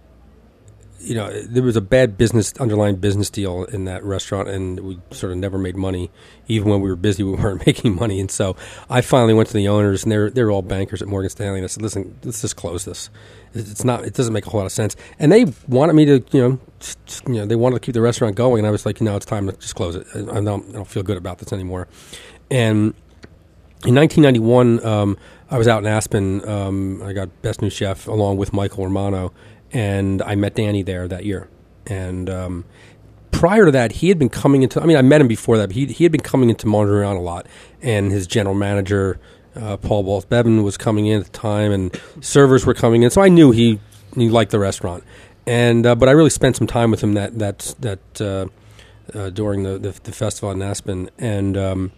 you know, there was a bad business underlying business deal in that restaurant, and we sort of never made money. Even when we were busy, we weren't making money. And so I finally went to the owners, and they're they're all bankers at Morgan Stanley. And I said, "Listen, let's just close this. It's not. It doesn't make a whole lot of sense." And they wanted me to, you know, just, you know, they wanted to keep the restaurant going. And I was like, "You know, it's time to just close it. I, I don't, I don't feel good about this anymore." And in nineteen ninety-one, um, I was out in Aspen. Um, I got Best New Chef along with Michael Romano. And I met Danny there that year. And um, prior to that, he had been coming into, I mean, I met him before that, but he, he had been coming into Mondrian a lot. And his general manager, uh, Paul Walsh-Bevan, was coming in at the time, and servers were coming in. So I knew he, he liked the restaurant. And uh, but I really spent some time with him that that that uh, uh, during the, the, the festival in Aspen. And um,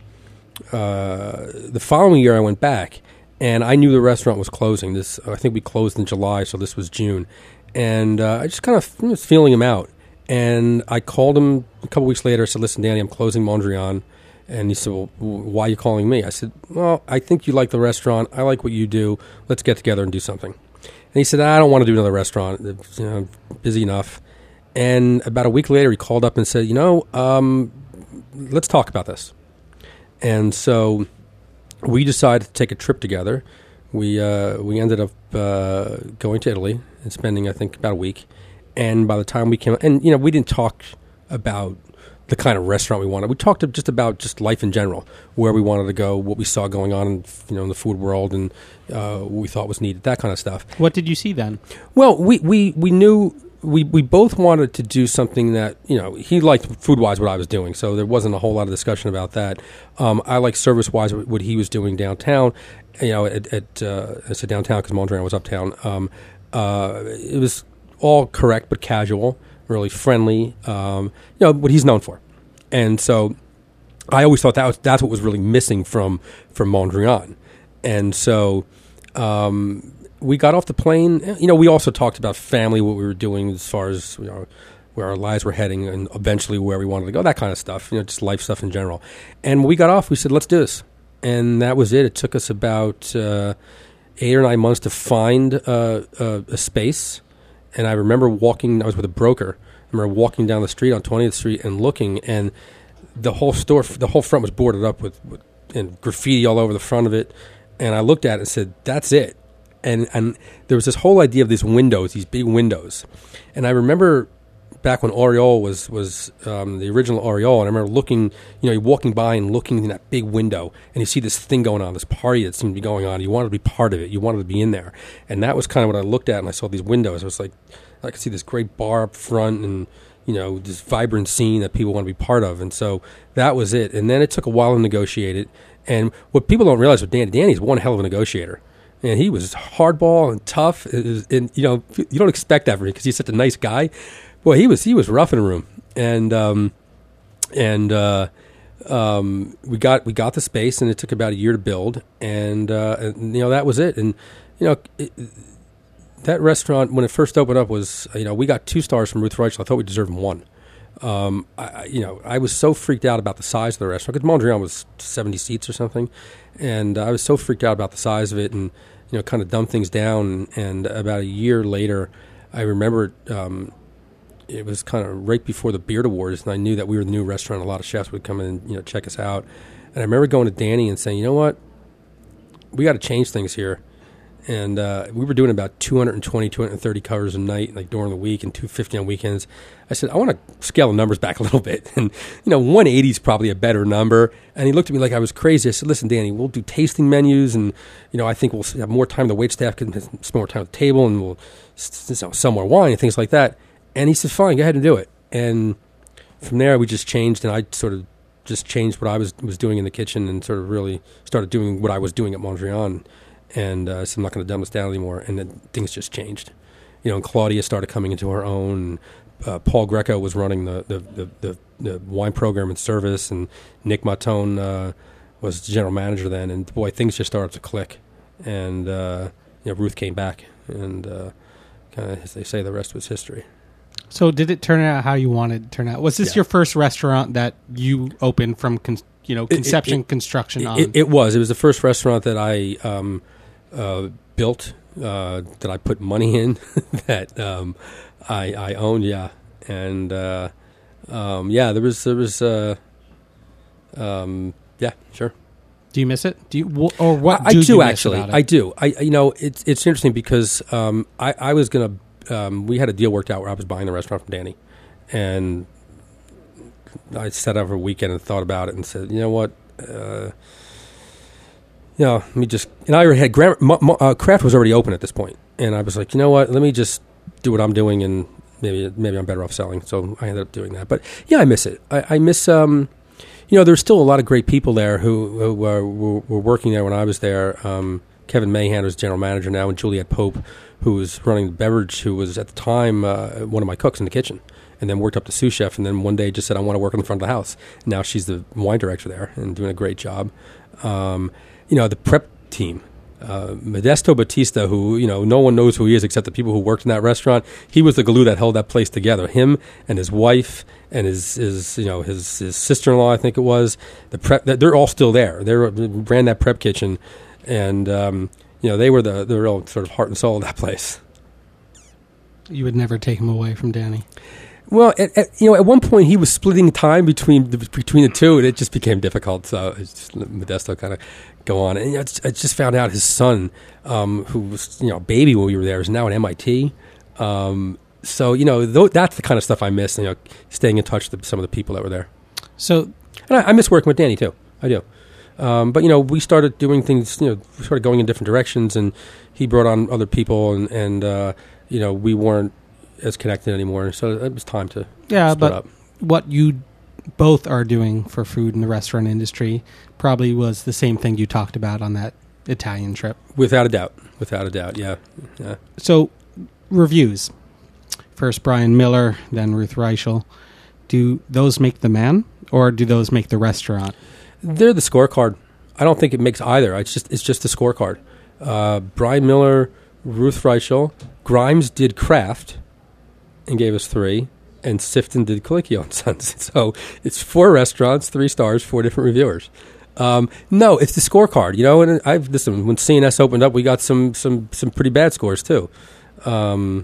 uh, the following year, I went back, and I knew the restaurant was closing. This I think we closed in July, so this was June. And uh, I just kind of was feeling him out. And I called him a couple weeks later. I said, "Listen, Danny, I'm closing Mondrian." And he said, "Well, why are you calling me?" I said, "Well, I think you like the restaurant. I like what you do. Let's get together and do something." And he said, "I don't want to do another restaurant. It's, you know, busy enough." And about a week later, he called up and said, "You know, um, let's talk about this." And so we decided to take a trip together. We uh, we ended up uh, going to Italy and spending, I think, about a week. And by the time we came, and you know, we didn't talk about the kind of restaurant we wanted. We talked just about just life in general, where we wanted to go, what we saw going on, in, you know, in the food world, and uh, what we thought was needed, that kind of stuff.
What did you see then?
Well, we we, we knew. We, we both wanted to do something that, you know, he liked food-wise what I was doing, so there wasn't a whole lot of discussion about that. Um, I liked service-wise what he was doing downtown, you know, at, at uh, I said downtown because Mondrian was uptown. Um, uh, it was all correct but casual, really friendly, um, you know, what he's known for. And so I always thought that was, that's what was really missing from, from Mondrian. And so... Um, we got off the plane. You know, we also talked about family, what we were doing as far as, you know, where our lives were heading and eventually where we wanted to go, that kind of stuff, you know, just life stuff in general. And when we got off, we said, let's do this. And that was it. It took us about uh, eight or nine months to find uh, uh, a space. And I remember walking, I was with a broker. I remember walking down the street on twentieth Street and looking, and the whole store, the whole front was boarded up with, with and graffiti all over the front of it. And I looked at it and said, that's it. And and there was this whole idea of these windows, these big windows. And I remember back when Oriole was, was um, the original Oriole, and I remember looking, you know, you're walking by and looking in that big window, and you see this thing going on, this party that seemed to be going on. You wanted to be part of it. You wanted to be in there. And that was kind of what I looked at, and I saw these windows. I was like, I could see this great bar up front and, you know, this vibrant scene that people want to be part of. And so that was it. And then it took a while to negotiate it. And what people don't realize with Danny, Danny's one hell of a negotiator. And he was hardball and tough, and you know you don't expect that from him because he's such a nice guy. Boy, he was he was rough in a room, and um, and uh, um, we got we got the space, and it took about a year to build, and, uh, and you know that was it. And you know it, that restaurant when it first opened up was, you know, we got two stars from Ruth Reichl. I thought we deserved one. Um, I, you know, I was so freaked out about the size of the restaurant because Mondrian was seventy seats or something, and I was so freaked out about the size of it, and you know, kind of dumbed things down. And about a year later, I remember um, it was kind of right before the Beard Awards, and I knew that we were the new restaurant. A lot of chefs would come in and, you know, check us out. And I remember going to Danny and saying, you know what, we got to change things here. And uh, we were doing about two hundred twenty, two hundred thirty covers a night, like during the week, and two hundred fifty on weekends. I said, I want to scale the numbers back a little bit. And, you know, one eighty is probably a better number. And he looked at me like I was crazy. I said, listen, Danny, we'll do tasting menus, and, you know, I think we'll have more time. The wait staff can spend more time at the table, and we'll sell more wine and things like that. And he said, fine, go ahead and do it. And from there, we just changed, and I sort of just changed what I was, was doing in the kitchen and sort of really started doing what I was doing at Mondrian. And uh, so I'm not going to dumb this down anymore. And then things just changed. You know, and Claudia started coming into her own. Uh, Paul Greco was running the, the, the, the, the wine program and service. And Nick Matone uh, was the general manager then. And, boy, things just started to click. And, uh, you know, Ruth came back. And uh, kind of, as they say, the rest was history.
So did it turn out how you wanted it to turn out? Was this
yeah.
your first restaurant that you opened from, con- you know, conception,
it, it,
construction
it,
on?
It, it was. It was the first restaurant that I um, uh, built, uh, that I put money in, that um, I, I owned, yeah. And, uh, um, yeah, there was, there was uh, um, yeah, sure.
Do you miss it? Do you, or what
I,
do
I do,
you miss
actually.
about it?
I do. I, you know, it's, it's interesting because um, I, I was going to, Um, we had a deal worked out where I was buying the restaurant from Danny, and I sat over a weekend and thought about it and said, you know what, uh, you know, let me just. And I already had Gram- uh, Craft was already open at this point, and I was like, you know what, let me just do what I'm doing, and maybe maybe I'm better off selling. So I ended up doing that. But yeah, I miss it. I, I miss. Um, you know, there's still a lot of great people there who, who uh, were, were working there when I was there. Um, Kevin Mahan was general manager now, and Juliette Pope, who was running the beverage, who was at the time uh, one of my cooks in the kitchen, and then worked up to sous chef, and then one day just said, I want to work in the front of the house. Now she's the wine director there and doing a great job. Um, you know, the prep team, uh, Modesto Batista, who, you know, no one knows who he is except the people who worked in that restaurant. He was the glue that held that place together. Him and his wife and his, his you know, his, his sister-in-law, I think it was. The prep, they're all still there. They ran that prep kitchen, and um, you know, they were the, the real sort of heart and soul of that place.
You would never take him away from Danny.
Well, at, at, you know, at one point he was splitting time between the, between the two, and it just became difficult. So it's just Modesto kind of go on. And you know, I just found out his son, um, who was, you know, a baby when we were there, is now at M I T. Um, so, you know, th- that's the kind of stuff I miss, you know, staying in touch with some of the people that were there.
So,
and I, I miss working with Danny, too. I do. Um, but, you know, we started doing things, you know, we started going in different directions, and he brought on other people, and, and uh, you know, we weren't as connected anymore. So it was time to
yeah,
split
but
up.
What you both are doing for food in the restaurant industry probably was the same thing you talked about on that Italian trip.
Without a doubt. Without a doubt, yeah. yeah.
So, reviews. First Brian Miller, then Ruth Reichel. Do those make the man, or do those make the restaurant?
They're the scorecard. I don't think it makes either. It's just it's just a scorecard. Uh, Brian Miller, Ruth Reichel, Grimes did Kraft and gave us three, and Sifton did Colicchio and Sons. So it's four restaurants, three stars, four different reviewers. Um, no, it's the scorecard. You know, and I've listen. When C N S opened up, we got some some some pretty bad scores too. Um,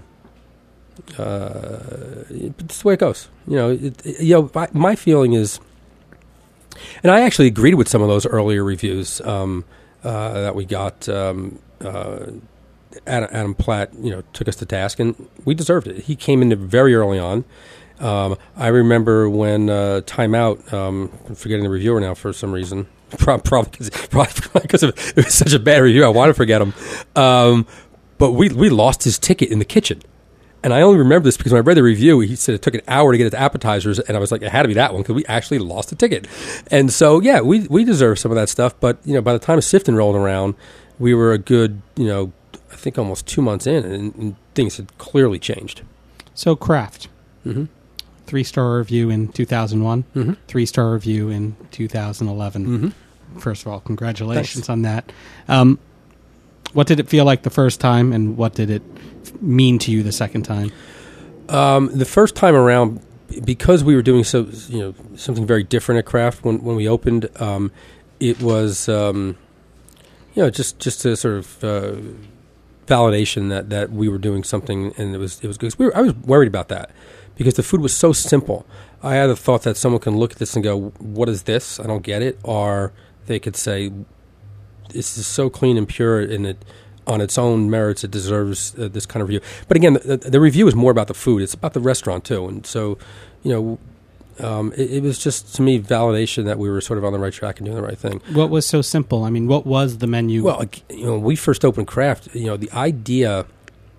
uh, it's the way it goes. You know, it, it, you know. My, my feeling is. And I actually agreed with some of those earlier reviews um, uh, that we got. Um, uh, Adam, Adam Platt, you know, took us to task, and we deserved it. He came in very early on. Um, I remember when uh, Time Out, um, I'm forgetting the reviewer now for some reason, probably because it was such a bad review, I want to forget him. Um, but we we lost his ticket in the kitchen. And I only remember this because when I read the review, he said it took an hour to get his appetizers, and I was like, it had to be that one because we actually lost the ticket. And so, yeah, we we deserve some of that stuff. But, you know, by the time Sifton rolled around, we were a good, you know, I think almost two months in, and, and things had clearly changed.
So Kraft,
mm-hmm.
three-star review in two thousand one,
mm-hmm.
three-star review in two thousand eleven.
Mm-hmm.
First of all, congratulations
Thanks.
on that. Um, what did it feel like the first time, and what did it mean to you the second time?
Um, the first time around, because we were doing so, you know, something very different at Kraft when when we opened, um, it was, um, you know, just just a sort of uh, validation that, that we were doing something, and it was it was good. We were, I was worried about that because the food was so simple. I either thought that someone can look at this and go, what is this? I don't get it. Or they could say, this is so clean and pure in it, on its own merits, it deserves uh, this kind of review. But again, the, the review is more about the food. It's about the restaurant too. And so, you know, um, it, it was just, to me, validation that we were sort of on the right track and doing the right thing.
What was so simple? I mean, what was the menu?
Well, you know, when we first opened Craft, you know, the idea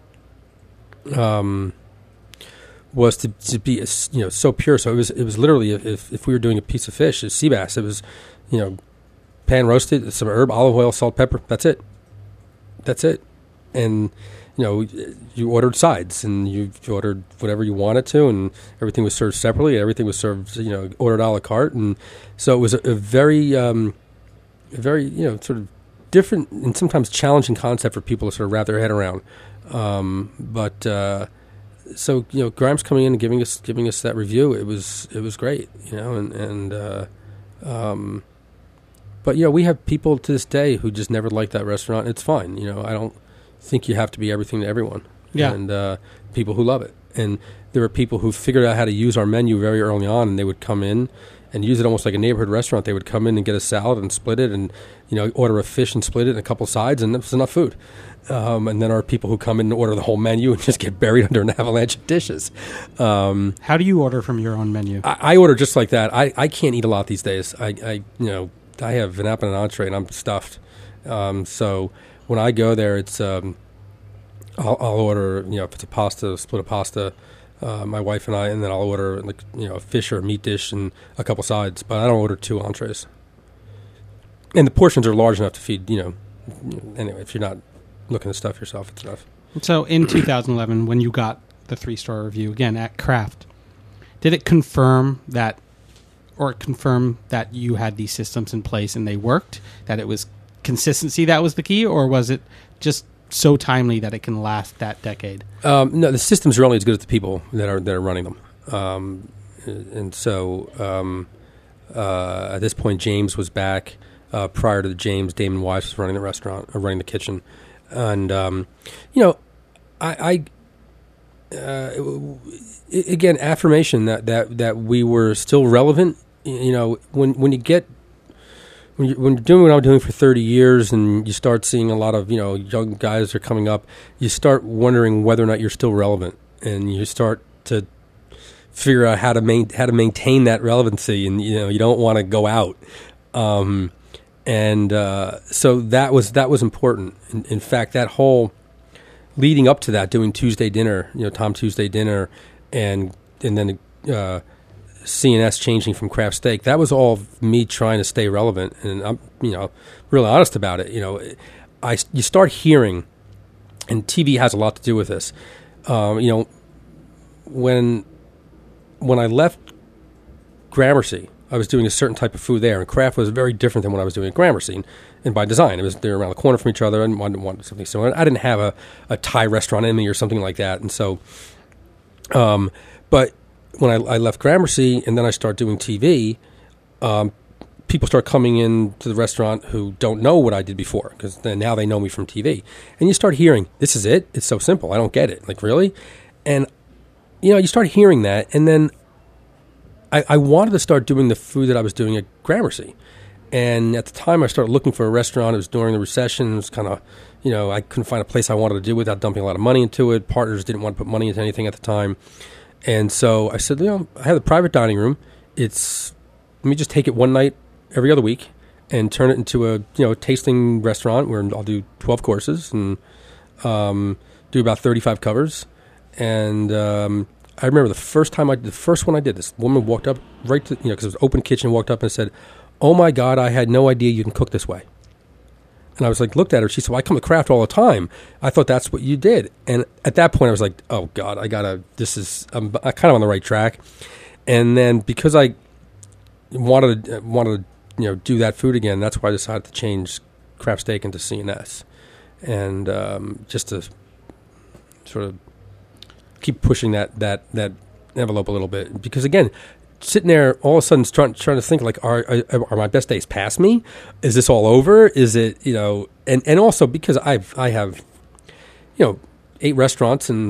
um, was to, to be, you know, so pure. So it was, it was literally, if, if we were doing a piece of fish, a sea bass, it was, you know, pan roasted, some herb, olive oil, salt, pepper. That's it. That's it. And, you know, you ordered sides and you ordered whatever you wanted to, and everything was served separately. Everything was served, you know, ordered a la carte. And so it was a, a very, um, a very, you know, sort of different and sometimes challenging concept for people to sort of wrap their head around. Um, but, uh, so, you know, Grimes coming in and giving us, giving us that review, it was, it was great, you know, and, and, uh, um, but, you know, we have people to this day who just never liked that restaurant. It's fine. You know, I don't think you have to be everything to everyone.
Yeah.
And uh, people who love it. And there are people who figured out how to use our menu very early on, and they would come in and use it almost like a neighborhood restaurant. They would come in and get a salad and split it, and, you know, order a fish and split it and a couple sides, and that's enough food. Um, and then there are people who come in and order the whole menu and just get buried under an avalanche of dishes. Um,
How do you order from your own menu?
I, I order just like that. I, I can't eat a lot these days. I, I you know, I have an apple and an entree, and I'm stuffed. Um, so when I go there, it's um, I'll, I'll order, you know, if it's a pasta, split a pasta, uh, my wife and I, and then I'll order, like, you know, a fish or a meat dish and a couple sides. But I don't order two entrees. And the portions are large enough to feed, you know. Anyway, if you're not looking to stuff yourself, it's enough.
So in two thousand eleven, when you got the three-star review again at Craft, did it confirm that? Or confirm that you had these systems in place and they worked, that it was consistency that was the key, or was it just so timely that it can last that decade?
Um, no, the systems are only as good as the people that are that are running them. Um, and so um, uh, at this point, James was back. Uh, prior to the James, Damon Weiss was running the restaurant, or running the kitchen. And, um, you know, I... I uh, it, again, affirmation that, that, that we were still relevant. You know, when when you get when you're, when you're doing what I'm doing for thirty years, and you start seeing a lot of, you know, young guys are coming up, you start wondering whether or not you're still relevant, and you start to figure out how to main, how to maintain that relevancy, and, you know, you don't want to go out. Um, and uh, so that was that was important. In, in fact, that whole leading up to that, doing Tuesday dinner, you know, Tom Tuesday dinner, and and then uh, C and S changing from Craft Steak, that was all me trying to stay relevant, and I'm, you know, really honest about it. You know, I you start hearing, and T V has a lot to do with this. Um, you know, when when I left Gramercy, I was doing a certain type of food there, and Craft was very different than what I was doing at Gramercy. And, and by design, it was they were around the corner from each other, and wanted, wanted something similar. I didn't have a, a Thai restaurant in me or something like that, and so, um, but when I, I left Gramercy and then I started doing T V, um, people start coming in to the restaurant who don't know what I did before, because now they know me from T V, and you start hearing, "This is it? It's so simple. I don't get it. Like, really?" And you know, you start hearing that, and then I, I wanted to start doing the food that I was doing at Gramercy. And at the time, I started looking for a restaurant. It was during the recession. It was kind of, you know, I couldn't find a place I wanted to do without dumping a lot of money into it. Partners didn't want to put money into anything at the time. And so I said, you know, I have a private dining room. It's, let me just take it one night every other week and turn it into a, you know, tasting restaurant where I'll do twelve courses and um, do about thirty-five covers. And um, I remember the first time I did, the first one I did, this woman walked up right to, you know, because it was an open kitchen, walked up and said, "Oh my God, I had no idea you can cook this way." And I was like, looked at her. She said, "Well, I come to Craft all the time. I thought that's what you did." And at that point, I was like, "Oh God, I gotta. This is I'm, I'm kind of on the right track." And then because I wanted to, wanted to, you know, do that food again, that's why I decided to change Craft Steak into C and S, and um, just to sort of keep pushing that that that envelope a little bit. Because again, sitting there all of a sudden trying, trying to think, like, are, are are my best days past me? Is this all over? Is it, you know, and, and also because I've, I have, you know, eight restaurants and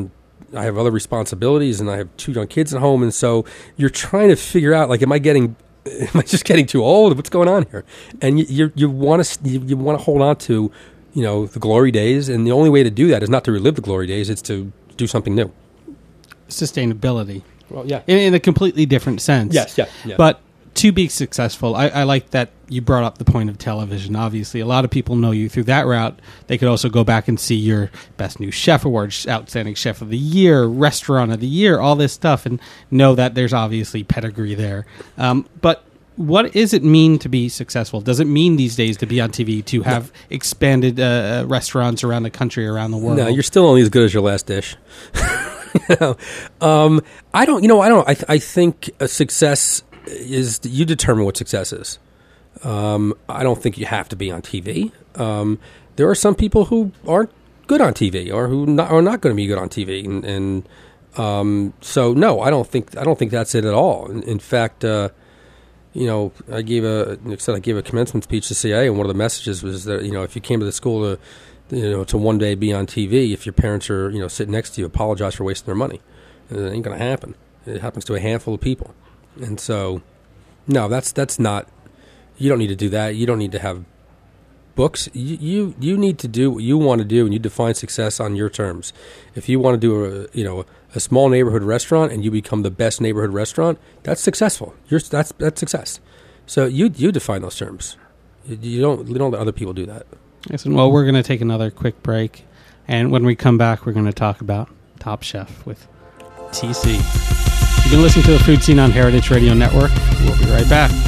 I have other responsibilities, and I have two young kids at home, and so you're trying to figure out, like, am I getting, am I just getting too old? What's going on here? And you you, you want to you, you want to hold on to, you know, the glory days, and the only way to do that is not to relive the glory days; it's to do something new.
Sustainability.
Well, yeah,
In, in a completely different sense.
yes, yeah, yeah.
But to be successful, I, I like that you brought up the point of television. Obviously, a lot of people know you through that route. They could also go back and see your Best New Chef Awards, Outstanding Chef of the Year, Restaurant of the Year, all this stuff, and know that there's obviously pedigree there. Um, but what does it mean to be successful? Does it mean these days to be on T V, to have no. expanded uh, restaurants around the country, around the world?
No, you're still only as good as your last dish. you know? um, I don't. You know, I don't. I, th- I think a success is you determine what success is. Um, I don't think you have to be on T V. Um, there are some people who aren't good on T V, or who not, are not going to be good on T V, and, and um, so no, I don't think I don't think that's it at all. In, in fact, uh, you know, I gave a said I gave a commencement speech to C I A, and one of the messages was that, you know, if you came to the school to you know to one day be on T V, if your parents are you know sitting next to you, apologize for wasting their money. It ain't going to happen. It happens to a handful of people. And so, no, that's that's not. You don't need to do that. You don't need to have books. You you, you need to do what you want to do, and you define success on your terms. If you want to do a you know a small neighborhood restaurant and you become the best neighborhood restaurant, that's successful. You're that's that's success. So you you define those terms. You, you don't you don't let other people do that.
Listen, well, we're going to take another quick break, and when we come back, we're going to talk about Top Chef with T C. You've been listening to the Food Scene on Heritage Radio Network. We'll be right back.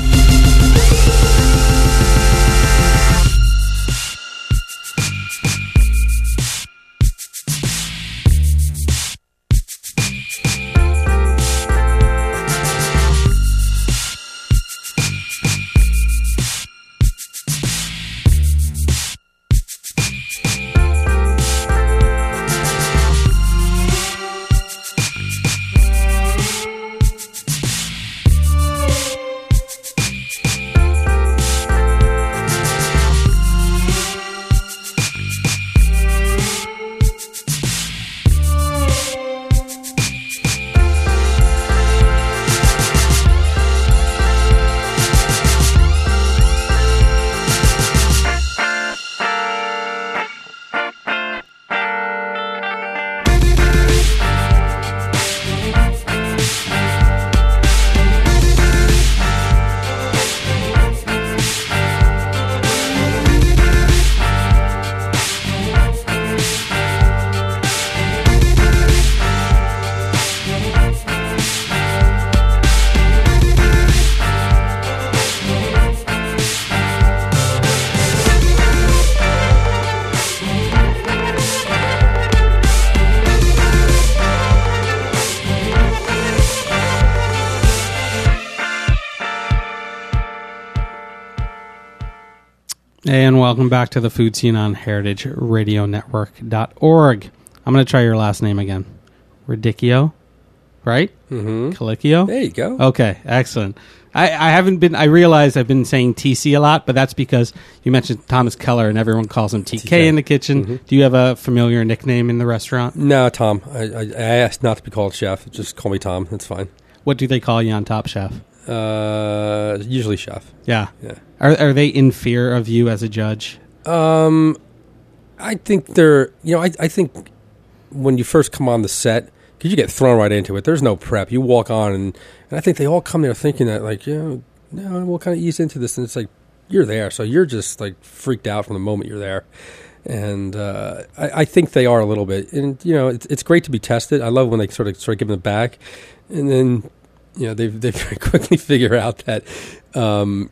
And welcome back to the Food Scene on heritage radio network dot org. I'm going to try your last name again. Radicchio, right?
Mm-hmm.
Calicchio?
There you go.
Okay, excellent. I, I haven't been, I realize I've been saying T C a lot, but that's because you mentioned Thomas Keller and everyone calls him T K, T K. in the kitchen. Mm-hmm. Do you have a familiar nickname in the restaurant?
No, Tom. I, I, I asked not to be called chef. Just call me Tom. That's fine.
What do they call you on Top Chef?
Uh, usually chef.
Yeah.
Yeah.
Are are they in fear of you as a judge?
Um, I think they're, you know, I, I think when you first come on the set, because you get thrown right into it, there's no prep. You walk on, and, and I think they all come there thinking that, like, you know, no, we'll kind of ease into this. And it's like, you're there. So you're just, like, freaked out from the moment you're there. And uh, I, I think they are a little bit. And, you know, it's, it's great to be tested. I love when they sort of sort of give them it back. And then, you know, they they very quickly figure out that, um,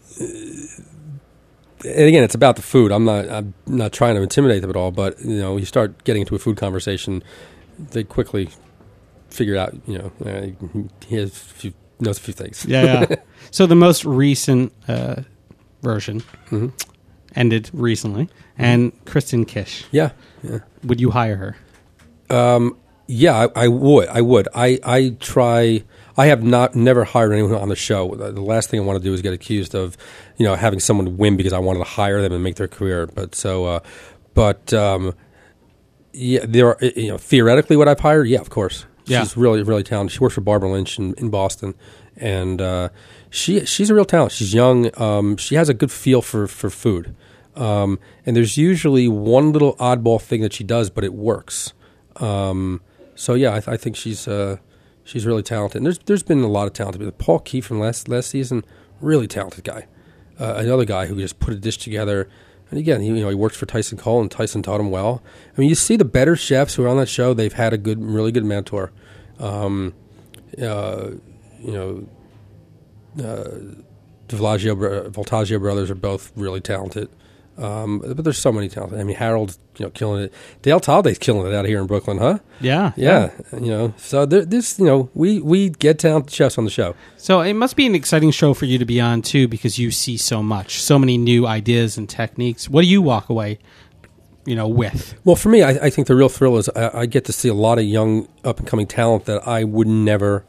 and again, it's about the food. I'm not I'm not trying to intimidate them at all, but, you know, you start getting into a food conversation, they quickly figure out, you know, uh, he has a few, knows a few things.
Yeah, yeah. So the most recent uh, version
mm-hmm.
ended recently, and Kristen Kish.
Yeah, yeah.
Would you hire her?
Um, yeah, I, I would. I would. I, I try. I have not never hired anyone on the show. The last thing I want to do is get accused of, you know, having someone win because I wanted to hire them and make their career. But so, uh, but um, yeah, there are, you know, theoretically what I've hired, yeah, of course.
Yeah.
She's really, really talented. She works for Barbara Lynch in, in Boston, and uh, she she's a real talent. She's young. Um, she has a good feel for, for food. Um, and there's usually one little oddball thing that she does, but it works. Um, so, yeah, I, th- I think she's uh, she's really talented. And there's there's been a lot of talented people. Paul Keefe from last, last season, really talented guy. Uh, another guy who just put a dish together. And again, he, you know, he worked for Tyson Cole, and Tyson taught him well. I mean, you see the better chefs who are on that show; they've had a good, really good mentor. Um, uh, you know, uh, Voltaggio, Voltaggio brothers are both really talented. Um, but there's so many talented. I mean, Harold, you know, killing it. Dale Talladay's killing it out here in Brooklyn, huh?
Yeah,
yeah. yeah. You know, so there, this, you know, we we get talented chefs on the show.
So it must be an exciting show for you to be on too, because you see so much, so many new ideas and techniques. What do you walk away, you know, with?
Well, for me, I, I think the real thrill is I, I get to see a lot of young up and coming talent that I would never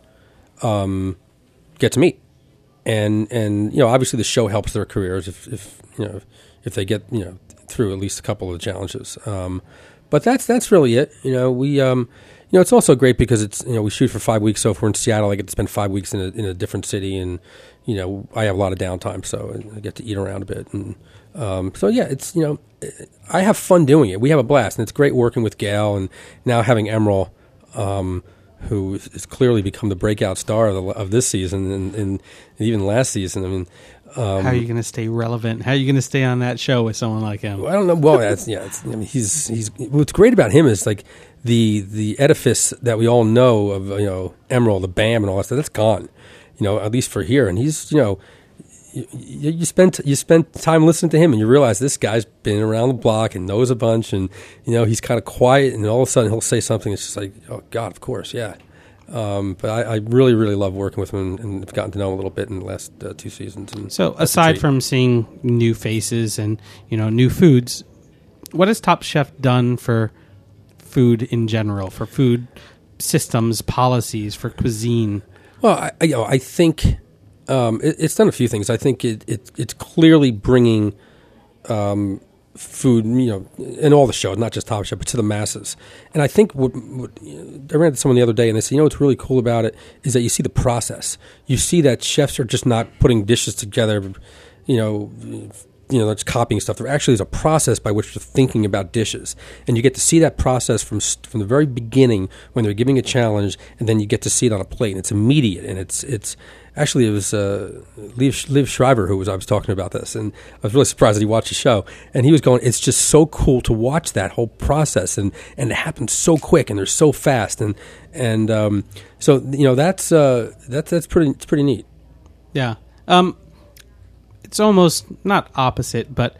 um, get to meet, and and you know, obviously the show helps their careers if, if you know. if they get, you know, through at least a couple of the challenges. Um, but that's that's really it. You know, we, um, you know, it's also great because it's, you know, we shoot for five weeks. So if we're in Seattle, I get to spend five weeks in a, in a different city, and, you know, I have a lot of downtime, so I get to eat around a bit. And um, so, yeah, it's, you know, I have fun doing it. We have a blast, and it's great working with Gail, and now having Emeril, um, who has clearly become the breakout star of, the, of this season and, and even last season. I mean, Um,
How are you going to stay relevant? How are you going to stay on that show with someone like him?
I don't know. Well, that's, yeah, it's, I mean, he's he's. What's great about him is like the the edifice that we all know of, you know, Emeril, the Bam, and all that stuff. That's gone, you know, at least for here. And he's, you know, you, you spend you spend time listening to him, and you realize this guy's been around the block and knows a bunch, and you know, he's kind of quiet, and all of a sudden he'll say something. It's just like, oh God, of course, yeah. Um, but I, I really, really love working with him, and, and have gotten to know him a little bit in the last uh, two seasons. And
so, aside from seeing new faces and, you know, new foods, what has Top Chef done for food in general, for food systems, policies, for cuisine?
Well, I, I, you know, I think um, it, it's done a few things. I think it, it it's clearly bringing um, food, you know, in all the shows, not just Top Chef, but to the masses. And I think what, what you know, I ran into someone the other day, and they said, you know, what's really cool about it is that you see the process. You see that chefs are just not putting dishes together, you know, you know, that's copying stuff. There actually is a process by which they're thinking about dishes, and you get to see that process from from the very beginning when they're giving a challenge, and then you get to see it on a plate, and it's immediate, and it's it's. Actually, it was uh, Liv, Liv Schreiber who was I was talking about this, and I was really surprised that he watched the show. And he was going, "It's just so cool to watch that whole process, and, and it happens so quick, and they're so fast, and and um, so you know that's uh, that's that's pretty it's pretty neat."
Yeah, um, it's almost not opposite, but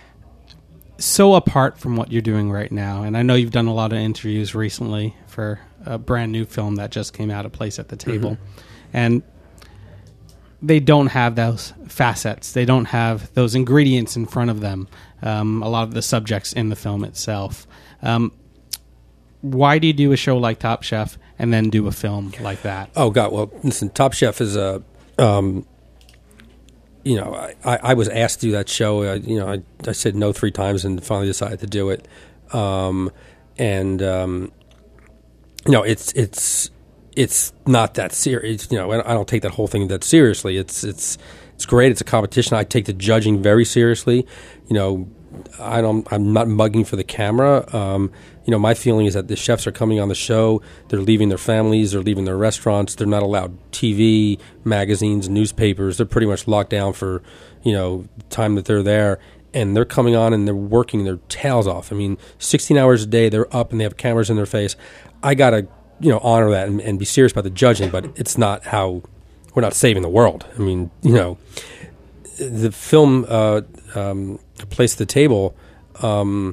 so apart from what you're doing right now. And I know you've done a lot of interviews recently for a brand new film that just came out, A Place at the Table, mm-hmm. and they don't have those facets. They don't have those ingredients in front of them. Um, a lot of the subjects in the film itself. Um, why do you do a show like Top Chef and then do a film like that?
Oh God! Well, listen, Top Chef is a, um, you know, I, I was asked to do that show. I, you know, I, I said no three times and finally decided to do it. Um, and um, you know, it's it's. It's not that serious, you know. I don't take that whole thing that seriously. It's it's it's great. It's a competition. I take the judging very seriously. You know, I don't. I'm not mugging for the camera. Um, you know, my feeling is that the chefs are coming on the show. They're leaving their families. They're leaving their restaurants. They're not allowed T V, magazines, newspapers. They're pretty much locked down for, you know, the time that they're there. And they're coming on and they're working their tails off. I mean, sixteen hours a day. They're up and they have cameras in their face. I gotta, you know, honor that and, and be serious about the judging, but it's not how we're not saving the world. I mean, you know, the film uh, um, Place at the Table, um,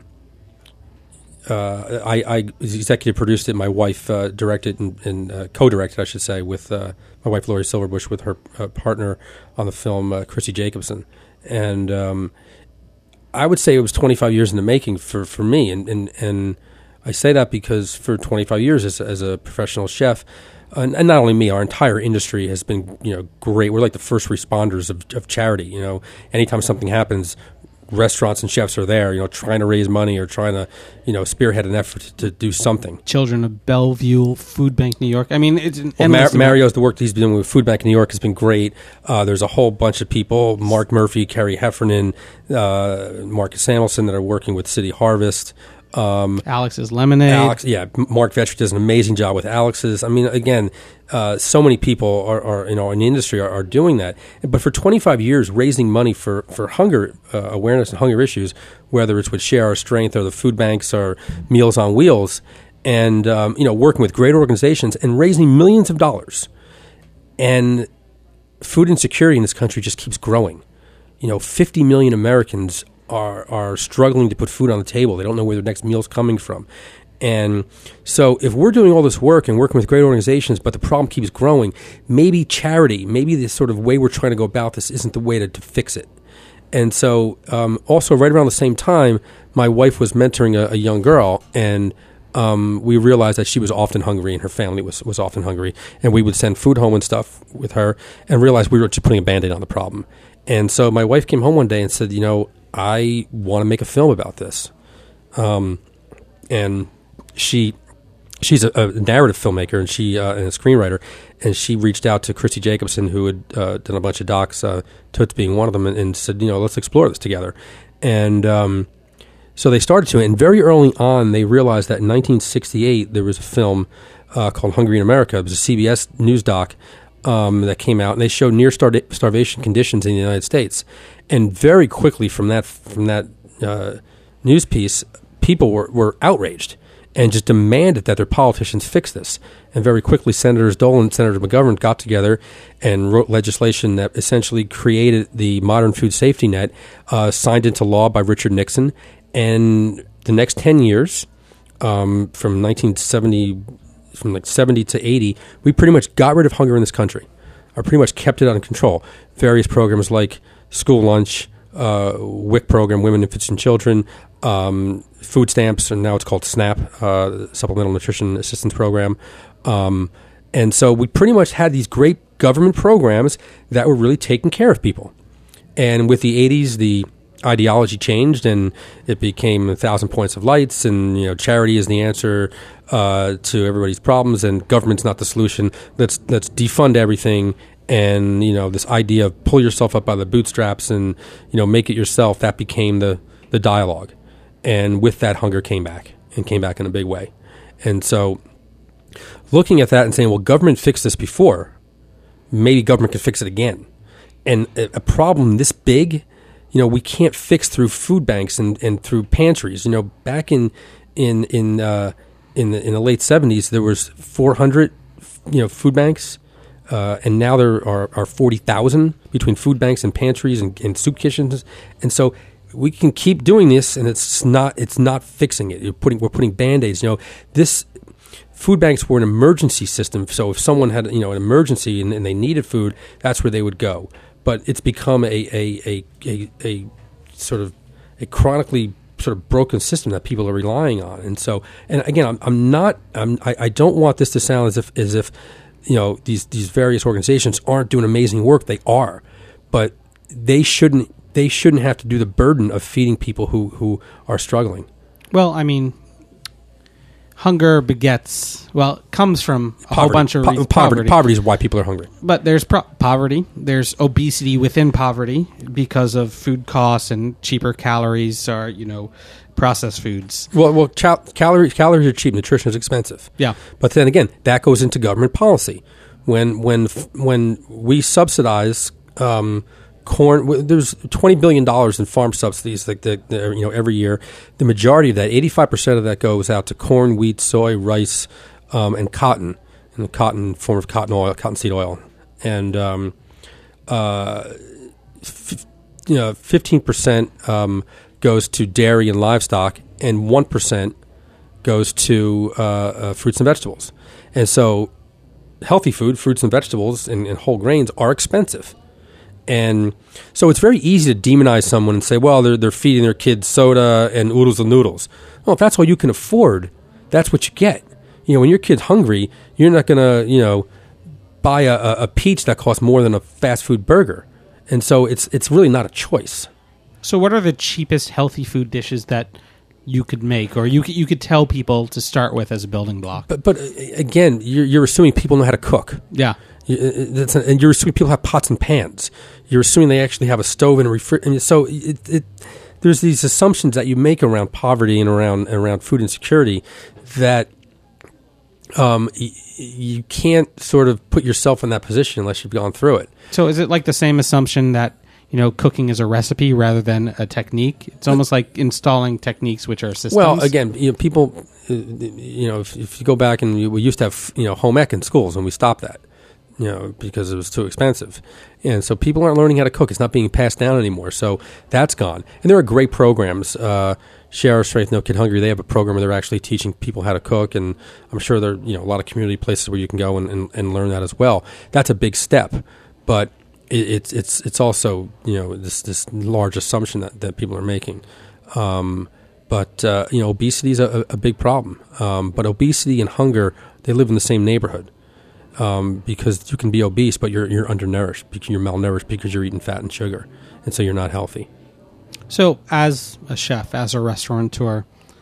uh, I, I executive produced it. My wife uh, directed and, and uh, co-directed, I should say, with uh, my wife Lori Silverbush, with her uh, partner on the film, uh, Chrissy Jacobson. And um, I would say it was twenty-five years in the making for, for me, and, and, and I say that because for twenty-five years as, as a professional chef, uh, and not only me, our entire industry has been, you know, great. We're like the first responders of, of charity. You know, anytime something happens, restaurants and chefs are there, you know, trying to raise money or trying to, you know, spearhead an effort to, to do something.
Children of Bellevue, Food Bank New York. I mean, it's an
well, Mar-
endless
Mario's, the work he's been doing with Food Bank New York has been great. Uh, there's a whole bunch of people, Mark Murphy, Kerry Heffernan, uh, Marcus Samuelson, that are working with City Harvest. Um,
Alex's Lemonade.
Alex, yeah, Mark Vetri does an amazing job with Alex's. I mean, again, uh, so many people are, are, you know, in the industry are, are doing that. But for twenty-five years, raising money for for hunger uh, awareness and hunger issues, whether it's with Share Our Strength or the food banks or Meals on Wheels, and um, you know, working with great organizations and raising millions of dollars, and food insecurity in this country just keeps growing. You know, fifty million Americans are are struggling to put food on the table. They don't know where their next meal's coming from. And so if we're doing all this work and working with great organizations, but the problem keeps growing, maybe charity, maybe this sort of way we're trying to go about this isn't the way to, to fix it. And so um, also right around the same time, my wife was mentoring a, a young girl, and um, we realized that she was often hungry and her family was, was often hungry. And we would send food home and stuff with her and realized we were just putting a Band-Aid on the problem. And so my wife came home one day and said, you know, I want to make a film about this. Um, and she she's a, a narrative filmmaker and she uh, and a screenwriter, and she reached out to Christy Jacobson, who had uh, done a bunch of docs, uh, Toots being one of them, and, and said, you know, let's explore this together. And um, so they started to, and very early on they realized that in nineteen sixty-eight there was a film uh, called Hungry in America. It was a C B S news doc um, that came out, and they showed near star- starvation conditions in the United States. And very quickly from that from that uh, news piece, people were, were outraged and just demanded that their politicians fix this. And very quickly, Senators Dole and Senator McGovern got together and wrote legislation that essentially created the modern food safety net, uh, signed into law by Richard Nixon. And the next ten years, um, from nineteen seventy, from like seventy to eighty, we pretty much got rid of hunger in this country, or pretty much kept it under control. Various programs like school lunch, uh, W I C program, Women, Infants, and Children, um, food stamps, and now it's called SNAP, uh, Supplemental Nutrition Assistance Program. Um, and so we pretty much had these great government programs that were really taking care of people. And with the eighties, the ideology changed, and it became a thousand points of lights, and you know, charity is the answer uh, to everybody's problems, and government's not the solution. Let's let's defund everything. And, you know, this idea of pull yourself up by the bootstraps and, you know, make it yourself, that became the, the dialogue. And with that, hunger came back and came back in a big way. And so looking at that and saying, well, government fixed this before, maybe government can fix it again. And a, a problem this big, you know, we can't fix through food banks and, and through pantries. You know, back in in in uh, in the in the late seventies, there was four hundred, you know, food banks. Uh, and now there are, are forty thousand between food banks and pantries and, and soup kitchens, and so we can keep doing this, and it's not it's not fixing it. You're putting we're putting Band-Aids. You know, this food banks were an emergency system, so if someone had you know an emergency and, and they needed food, that's where they would go. But it's become a a, a, a, a sort of a chronically sort of broken system that people are relying on, and so and again, I'm, I'm not I'm, I, I don't want this to sound as if as if. You know, these these various organizations aren't doing amazing work. They are, but they shouldn't they shouldn't have to do the burden of feeding people who, who are struggling.
Well, I mean, hunger begets, well, comes from a
poverty.
whole bunch of
po-
reasons.
poverty.
Poverty.
Poverty is why people are hungry.
But there's pro- poverty. There's obesity within poverty because of food costs and cheaper calories or, you know, processed foods.
Well, well, cal- calories calories are cheap. Nutrition is expensive.
Yeah.
But then again, that goes into government policy. When when when we subsidize um, corn, there's twenty billion dollars in farm subsidies, like the, the you know every year. The majority of that, eighty-five percent of that, goes out to corn, wheat, soy, rice, um, and cotton. And the cotton form of cotton oil, cottonseed oil, and um, uh, f- you know, fifteen percent um, goes to dairy and livestock, and one percent goes to uh, uh, fruits and vegetables. And so healthy food, fruits and vegetables and, and whole grains are expensive. And so it's very easy to demonize someone and say, well, they're, they're feeding their kids soda and oodles and noodles. Well, if that's all you can afford, that's what you get. You know, when your kid's hungry, you're not going to, you know, buy a, a, a peach that costs more than a fast food burger. And so it's it's really not a choice.
So what are the cheapest healthy food dishes that you could make, or you could, you could tell people to start with as a building block?
But but again, you're, you're assuming people know how to cook.
Yeah.
You, that's a, and you're assuming people have pots and pans. You're assuming they actually have a stove and a refrigerator. So it, it, there's these assumptions that you make around poverty and around around food insecurity that um, y- you can't sort of put yourself in that position unless you've gone through it.
So is it like the same assumption that, you know, cooking is a recipe rather than a technique? It's almost like installing techniques which are systems.
Well, again, you know, people, uh, you know, if, if you go back and you, we used to have, you know, home ec in schools, and we stopped that, you know, because it was too expensive. And so people aren't learning how to cook. It's not being passed down anymore. So that's gone. And there are great programs. Uh, Share Our Strength, No Kid Hungry, they have a program where they're actually teaching people how to cook. And I'm sure there are, you know, a lot of community places where you can go and, and, and learn that as well. That's a big step. But it, it's it's it's also, you know, this, this large assumption that, that people are making. Um, but, uh, you know, obesity is a, a big problem. Um, but obesity and hunger, they live in the same neighborhood. Um, because you can be obese, but you're you're undernourished, because you're malnourished because you're eating fat and sugar, and so you're not healthy.
So, as a chef, as a restaurateur,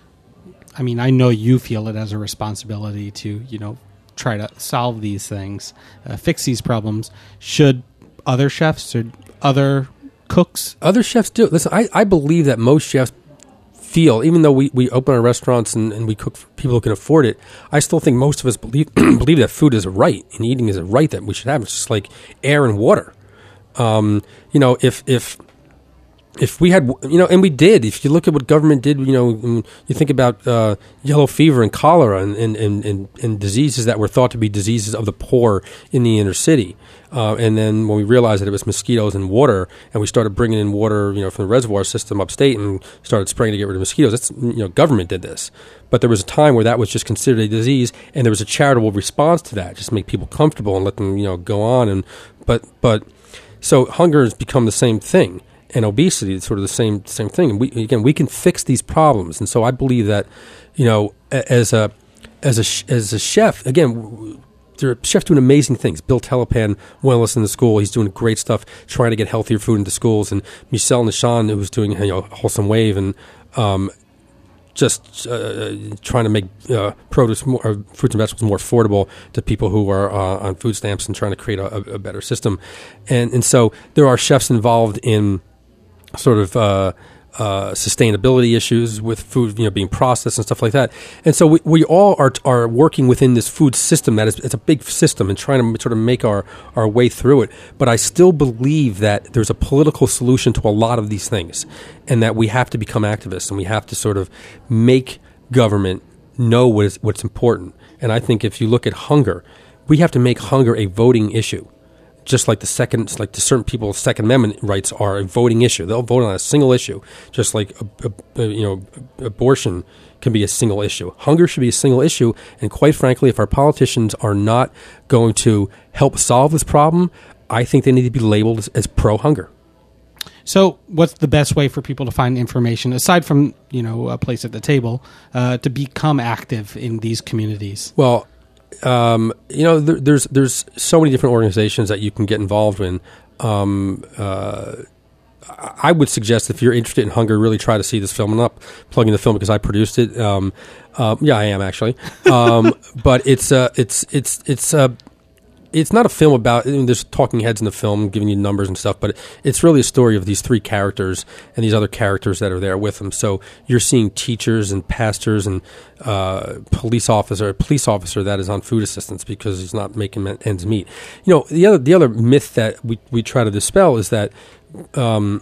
I mean, I know you feel it as a responsibility to, you know, try to solve these things, uh, fix these problems. Should other chefs or other cooks?
Other chefs do. Listen, I, I believe that most chefs feel, even though we, we open our restaurants and, and we cook for people who can afford it, I still think most of us believe believe that food is a right, and eating is a right that we should have. It's just like air and water. Um, you know, if if if we had, you know, and we did. If you look at what government did, you know, you think about uh, yellow fever and cholera and, and, and, and, and diseases that were thought to be diseases of the poor in the inner city. Uh, and then when we realized that it was mosquitoes and water, and we started bringing in water, you know, from the reservoir system upstate and started spraying to get rid of mosquitoes, that's, you know, government did this. But there was a time where that was just considered a disease, and there was a charitable response to that, just to make people comfortable and let them, you know, go on. And but but so hunger has become the same thing. And obesity is sort of the same same thing. And we, again, we can fix these problems. And so I believe that, you know, as a as a as a chef, again, there are chefs doing amazing things. Bill Telepan, Wellness in the School, he's doing great stuff, trying to get healthier food into schools. And Michelle Nishan, who's doing, you know, Wholesome Wave, and um, just uh, trying to make uh, produce, more, uh, fruits and vegetables more affordable to people who are uh, on food stamps, and trying to create a, a better system. And and so there are chefs involved in sort of uh, uh, sustainability issues with food, you know, being processed and stuff like that. And so we, we all are are working within this food system that is, it's a big system, and trying to sort of make our, our way through it. But I still believe that there's a political solution to a lot of these things, and that we have to become activists, and we have to sort of make government know what is, what's important. And I think if you look at hunger, we have to make hunger a voting issue. Just like the second, like the certain people's Second Amendment rights are a voting issue. They'll vote on a single issue, just like a, a, a, you know, abortion can be a single issue. Hunger should be a single issue. And quite frankly, if our politicians are not going to help solve this problem, I think they need to be labeled as, as pro-hunger.
So, what's the best way for people to find information, aside from, you know, a place at the table, uh, to become active in these communities?
Well, Um, you know, there, there's there's so many different organizations that you can get involved in. Um, uh, I would suggest, if you're interested in hunger, really try to see this film. I'm not plugging the film because I produced it. Um, uh, yeah, I am actually. Um, but it's uh, it's it's it's uh, it's not a film about. I mean, there's talking heads in the film giving you numbers and stuff, but it's really a story of these three characters and these other characters that are there with them. So you're seeing teachers and pastors and uh, police officer, a police officer that is on food assistance because he's not making ends meet. You know, the other the other myth that we we try to dispel is that um,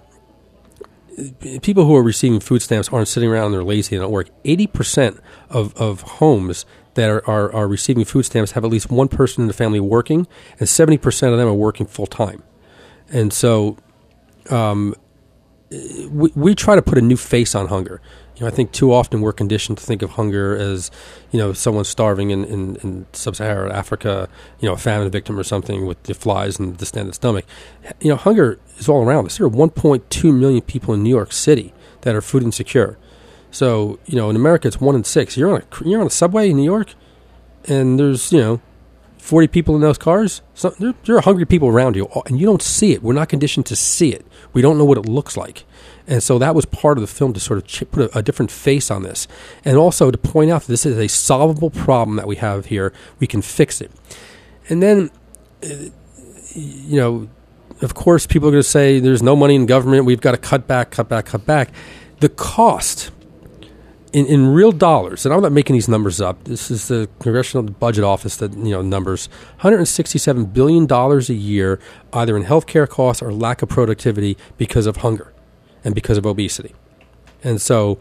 people who are receiving food stamps aren't sitting around and they're lazy and don't work. eighty percent of of homes that are, are, are receiving food stamps have at least one person in the family working, and seventy percent of them are working full time. And so um, we, we try to put a new face on hunger. You know, I think too often we're conditioned to think of hunger as, you know, someone starving in, in, in sub-Saharan Africa, you know, a famine victim or something with the flies and the distended stomach. You know, hunger is all around us. There are one point two million people in New York City that are food insecure. So, you know, in America, it's one in six. You're on a, you're on a subway in New York, and there's, you know, forty people in those cars, so there, there are hungry people around you, and you don't see it. We're not conditioned to see it. We don't know what it looks like. And so that was part of the film to sort of ch- put a, a different face on this. And also to point out that this is a solvable problem that we have here. We can fix it. And then, uh, you know, of course, people are going to say there's no money in government. We've got to cut back, cut back, cut back. The cost in, in real dollars, and I'm not making these numbers up. This is the Congressional Budget Office that, you know, numbers, one hundred sixty-seven billion dollars a year, either in healthcare costs or lack of productivity because of hunger and because of obesity. And so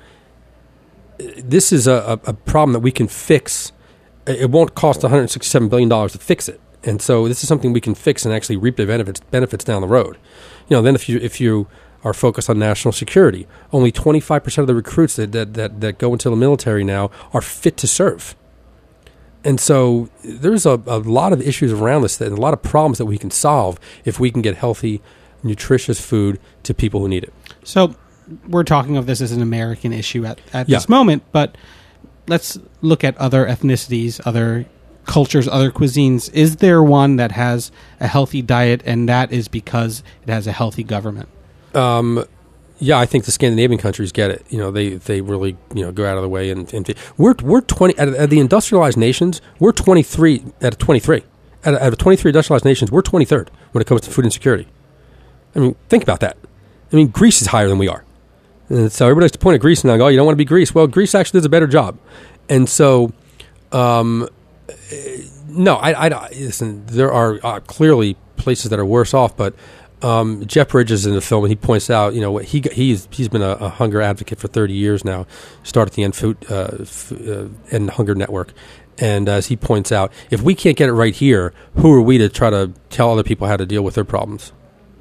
this is a, a problem that we can fix. It won't cost one hundred sixty-seven billion dollars to fix it. And so this is something we can fix and actually reap the benefits, benefits down the road. You know, then if you if you are focused on national security, only twenty-five percent of the recruits that, that, that, that go into the military now are fit to serve. And so there's a, a lot of issues around this and a lot of problems that we can solve if we can get healthy, nutritious food to people who need it.
So we're talking of this as an American issue at, at
Yeah.
this moment, but let's look at other ethnicities, other cultures, other cuisines. Is there one that has a healthy diet, and that is because it has a healthy government?
Um, yeah, I think the Scandinavian countries get it. You know, they, they really, you know, go out of the way and, and we're we're twenty out of, out of the industrialized nations. We're twenty three out of twenty three out of, out of twenty three industrialized nations. We're twenty third when it comes to food insecurity. I mean, think about that. I mean, Greece is higher than we are. And so everybody likes to point at Greece and they go, oh, you don't want to be Greece. Well, Greece actually does a better job. And so, um, no, I, I, listen, there are uh, clearly places that are worse off, but um, Jeff Bridges in the film, and he points out, you know, he he's he's been a, a hunger advocate for thirty years now, started the End Food uh, F, uh, End Hunger Network. And as he points out, if we can't get it right here, who are we to try to tell other people how to deal with their problems?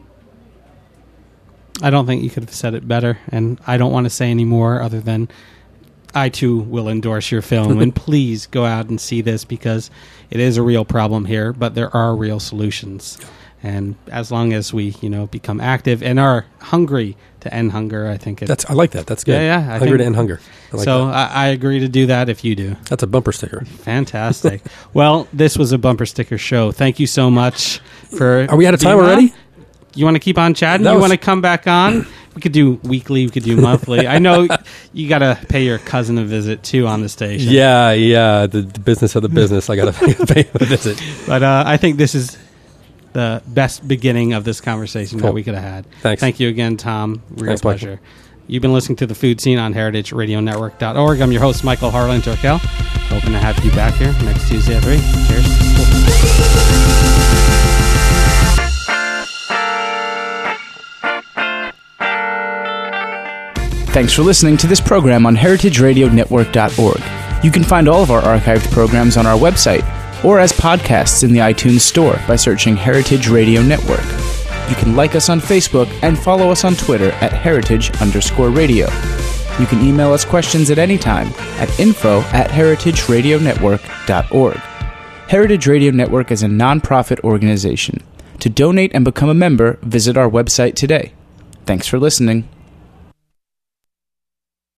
I don't think you could have said it better, and I don't want to say any more other than I, too, will endorse your film. And please go out and see this because it is a real problem here, but there are real solutions. And as long as we, you know, become active and are hungry to end hunger, I think it,
That's I like that. That's good.
Yeah, yeah, I
hunger
think-
to end hunger. I like
so
that.
I, I agree to do that if you do.
That's a bumper sticker.
Fantastic. Well, this was a bumper sticker show. Thank you so much for.
Are we out of time
being on.
already?
You want to keep on chatting?
That
You
was-
want to come back on? We could do weekly. We could do monthly. I know you got to pay your cousin a visit too on the station.
Yeah, yeah. The, the business of the business. I got to pay a visit.
But uh, I think this is the best beginning of this conversation
Cool.
that we could have had.
Thanks.
Thank you again, Tom. Real
Thanks, Michael.
pleasure. You've been listening to The Food Scene on heritage radio network dot org. I'm your host, Michael Harlan Turkel. Hoping to have you back here next Tuesday at three. Cheers.
Thanks for listening to this program on heritage radio network dot org. You can find all of our archived programs on our website or as podcasts in the iTunes Store by searching Heritage Radio Network. You can like us on Facebook and follow us on Twitter at heritage underscore radio. You can email us questions at any time at info at heritage radio network dot org. Heritage Radio Network is a nonprofit organization. To donate and become a member, visit our website today. Thanks for listening.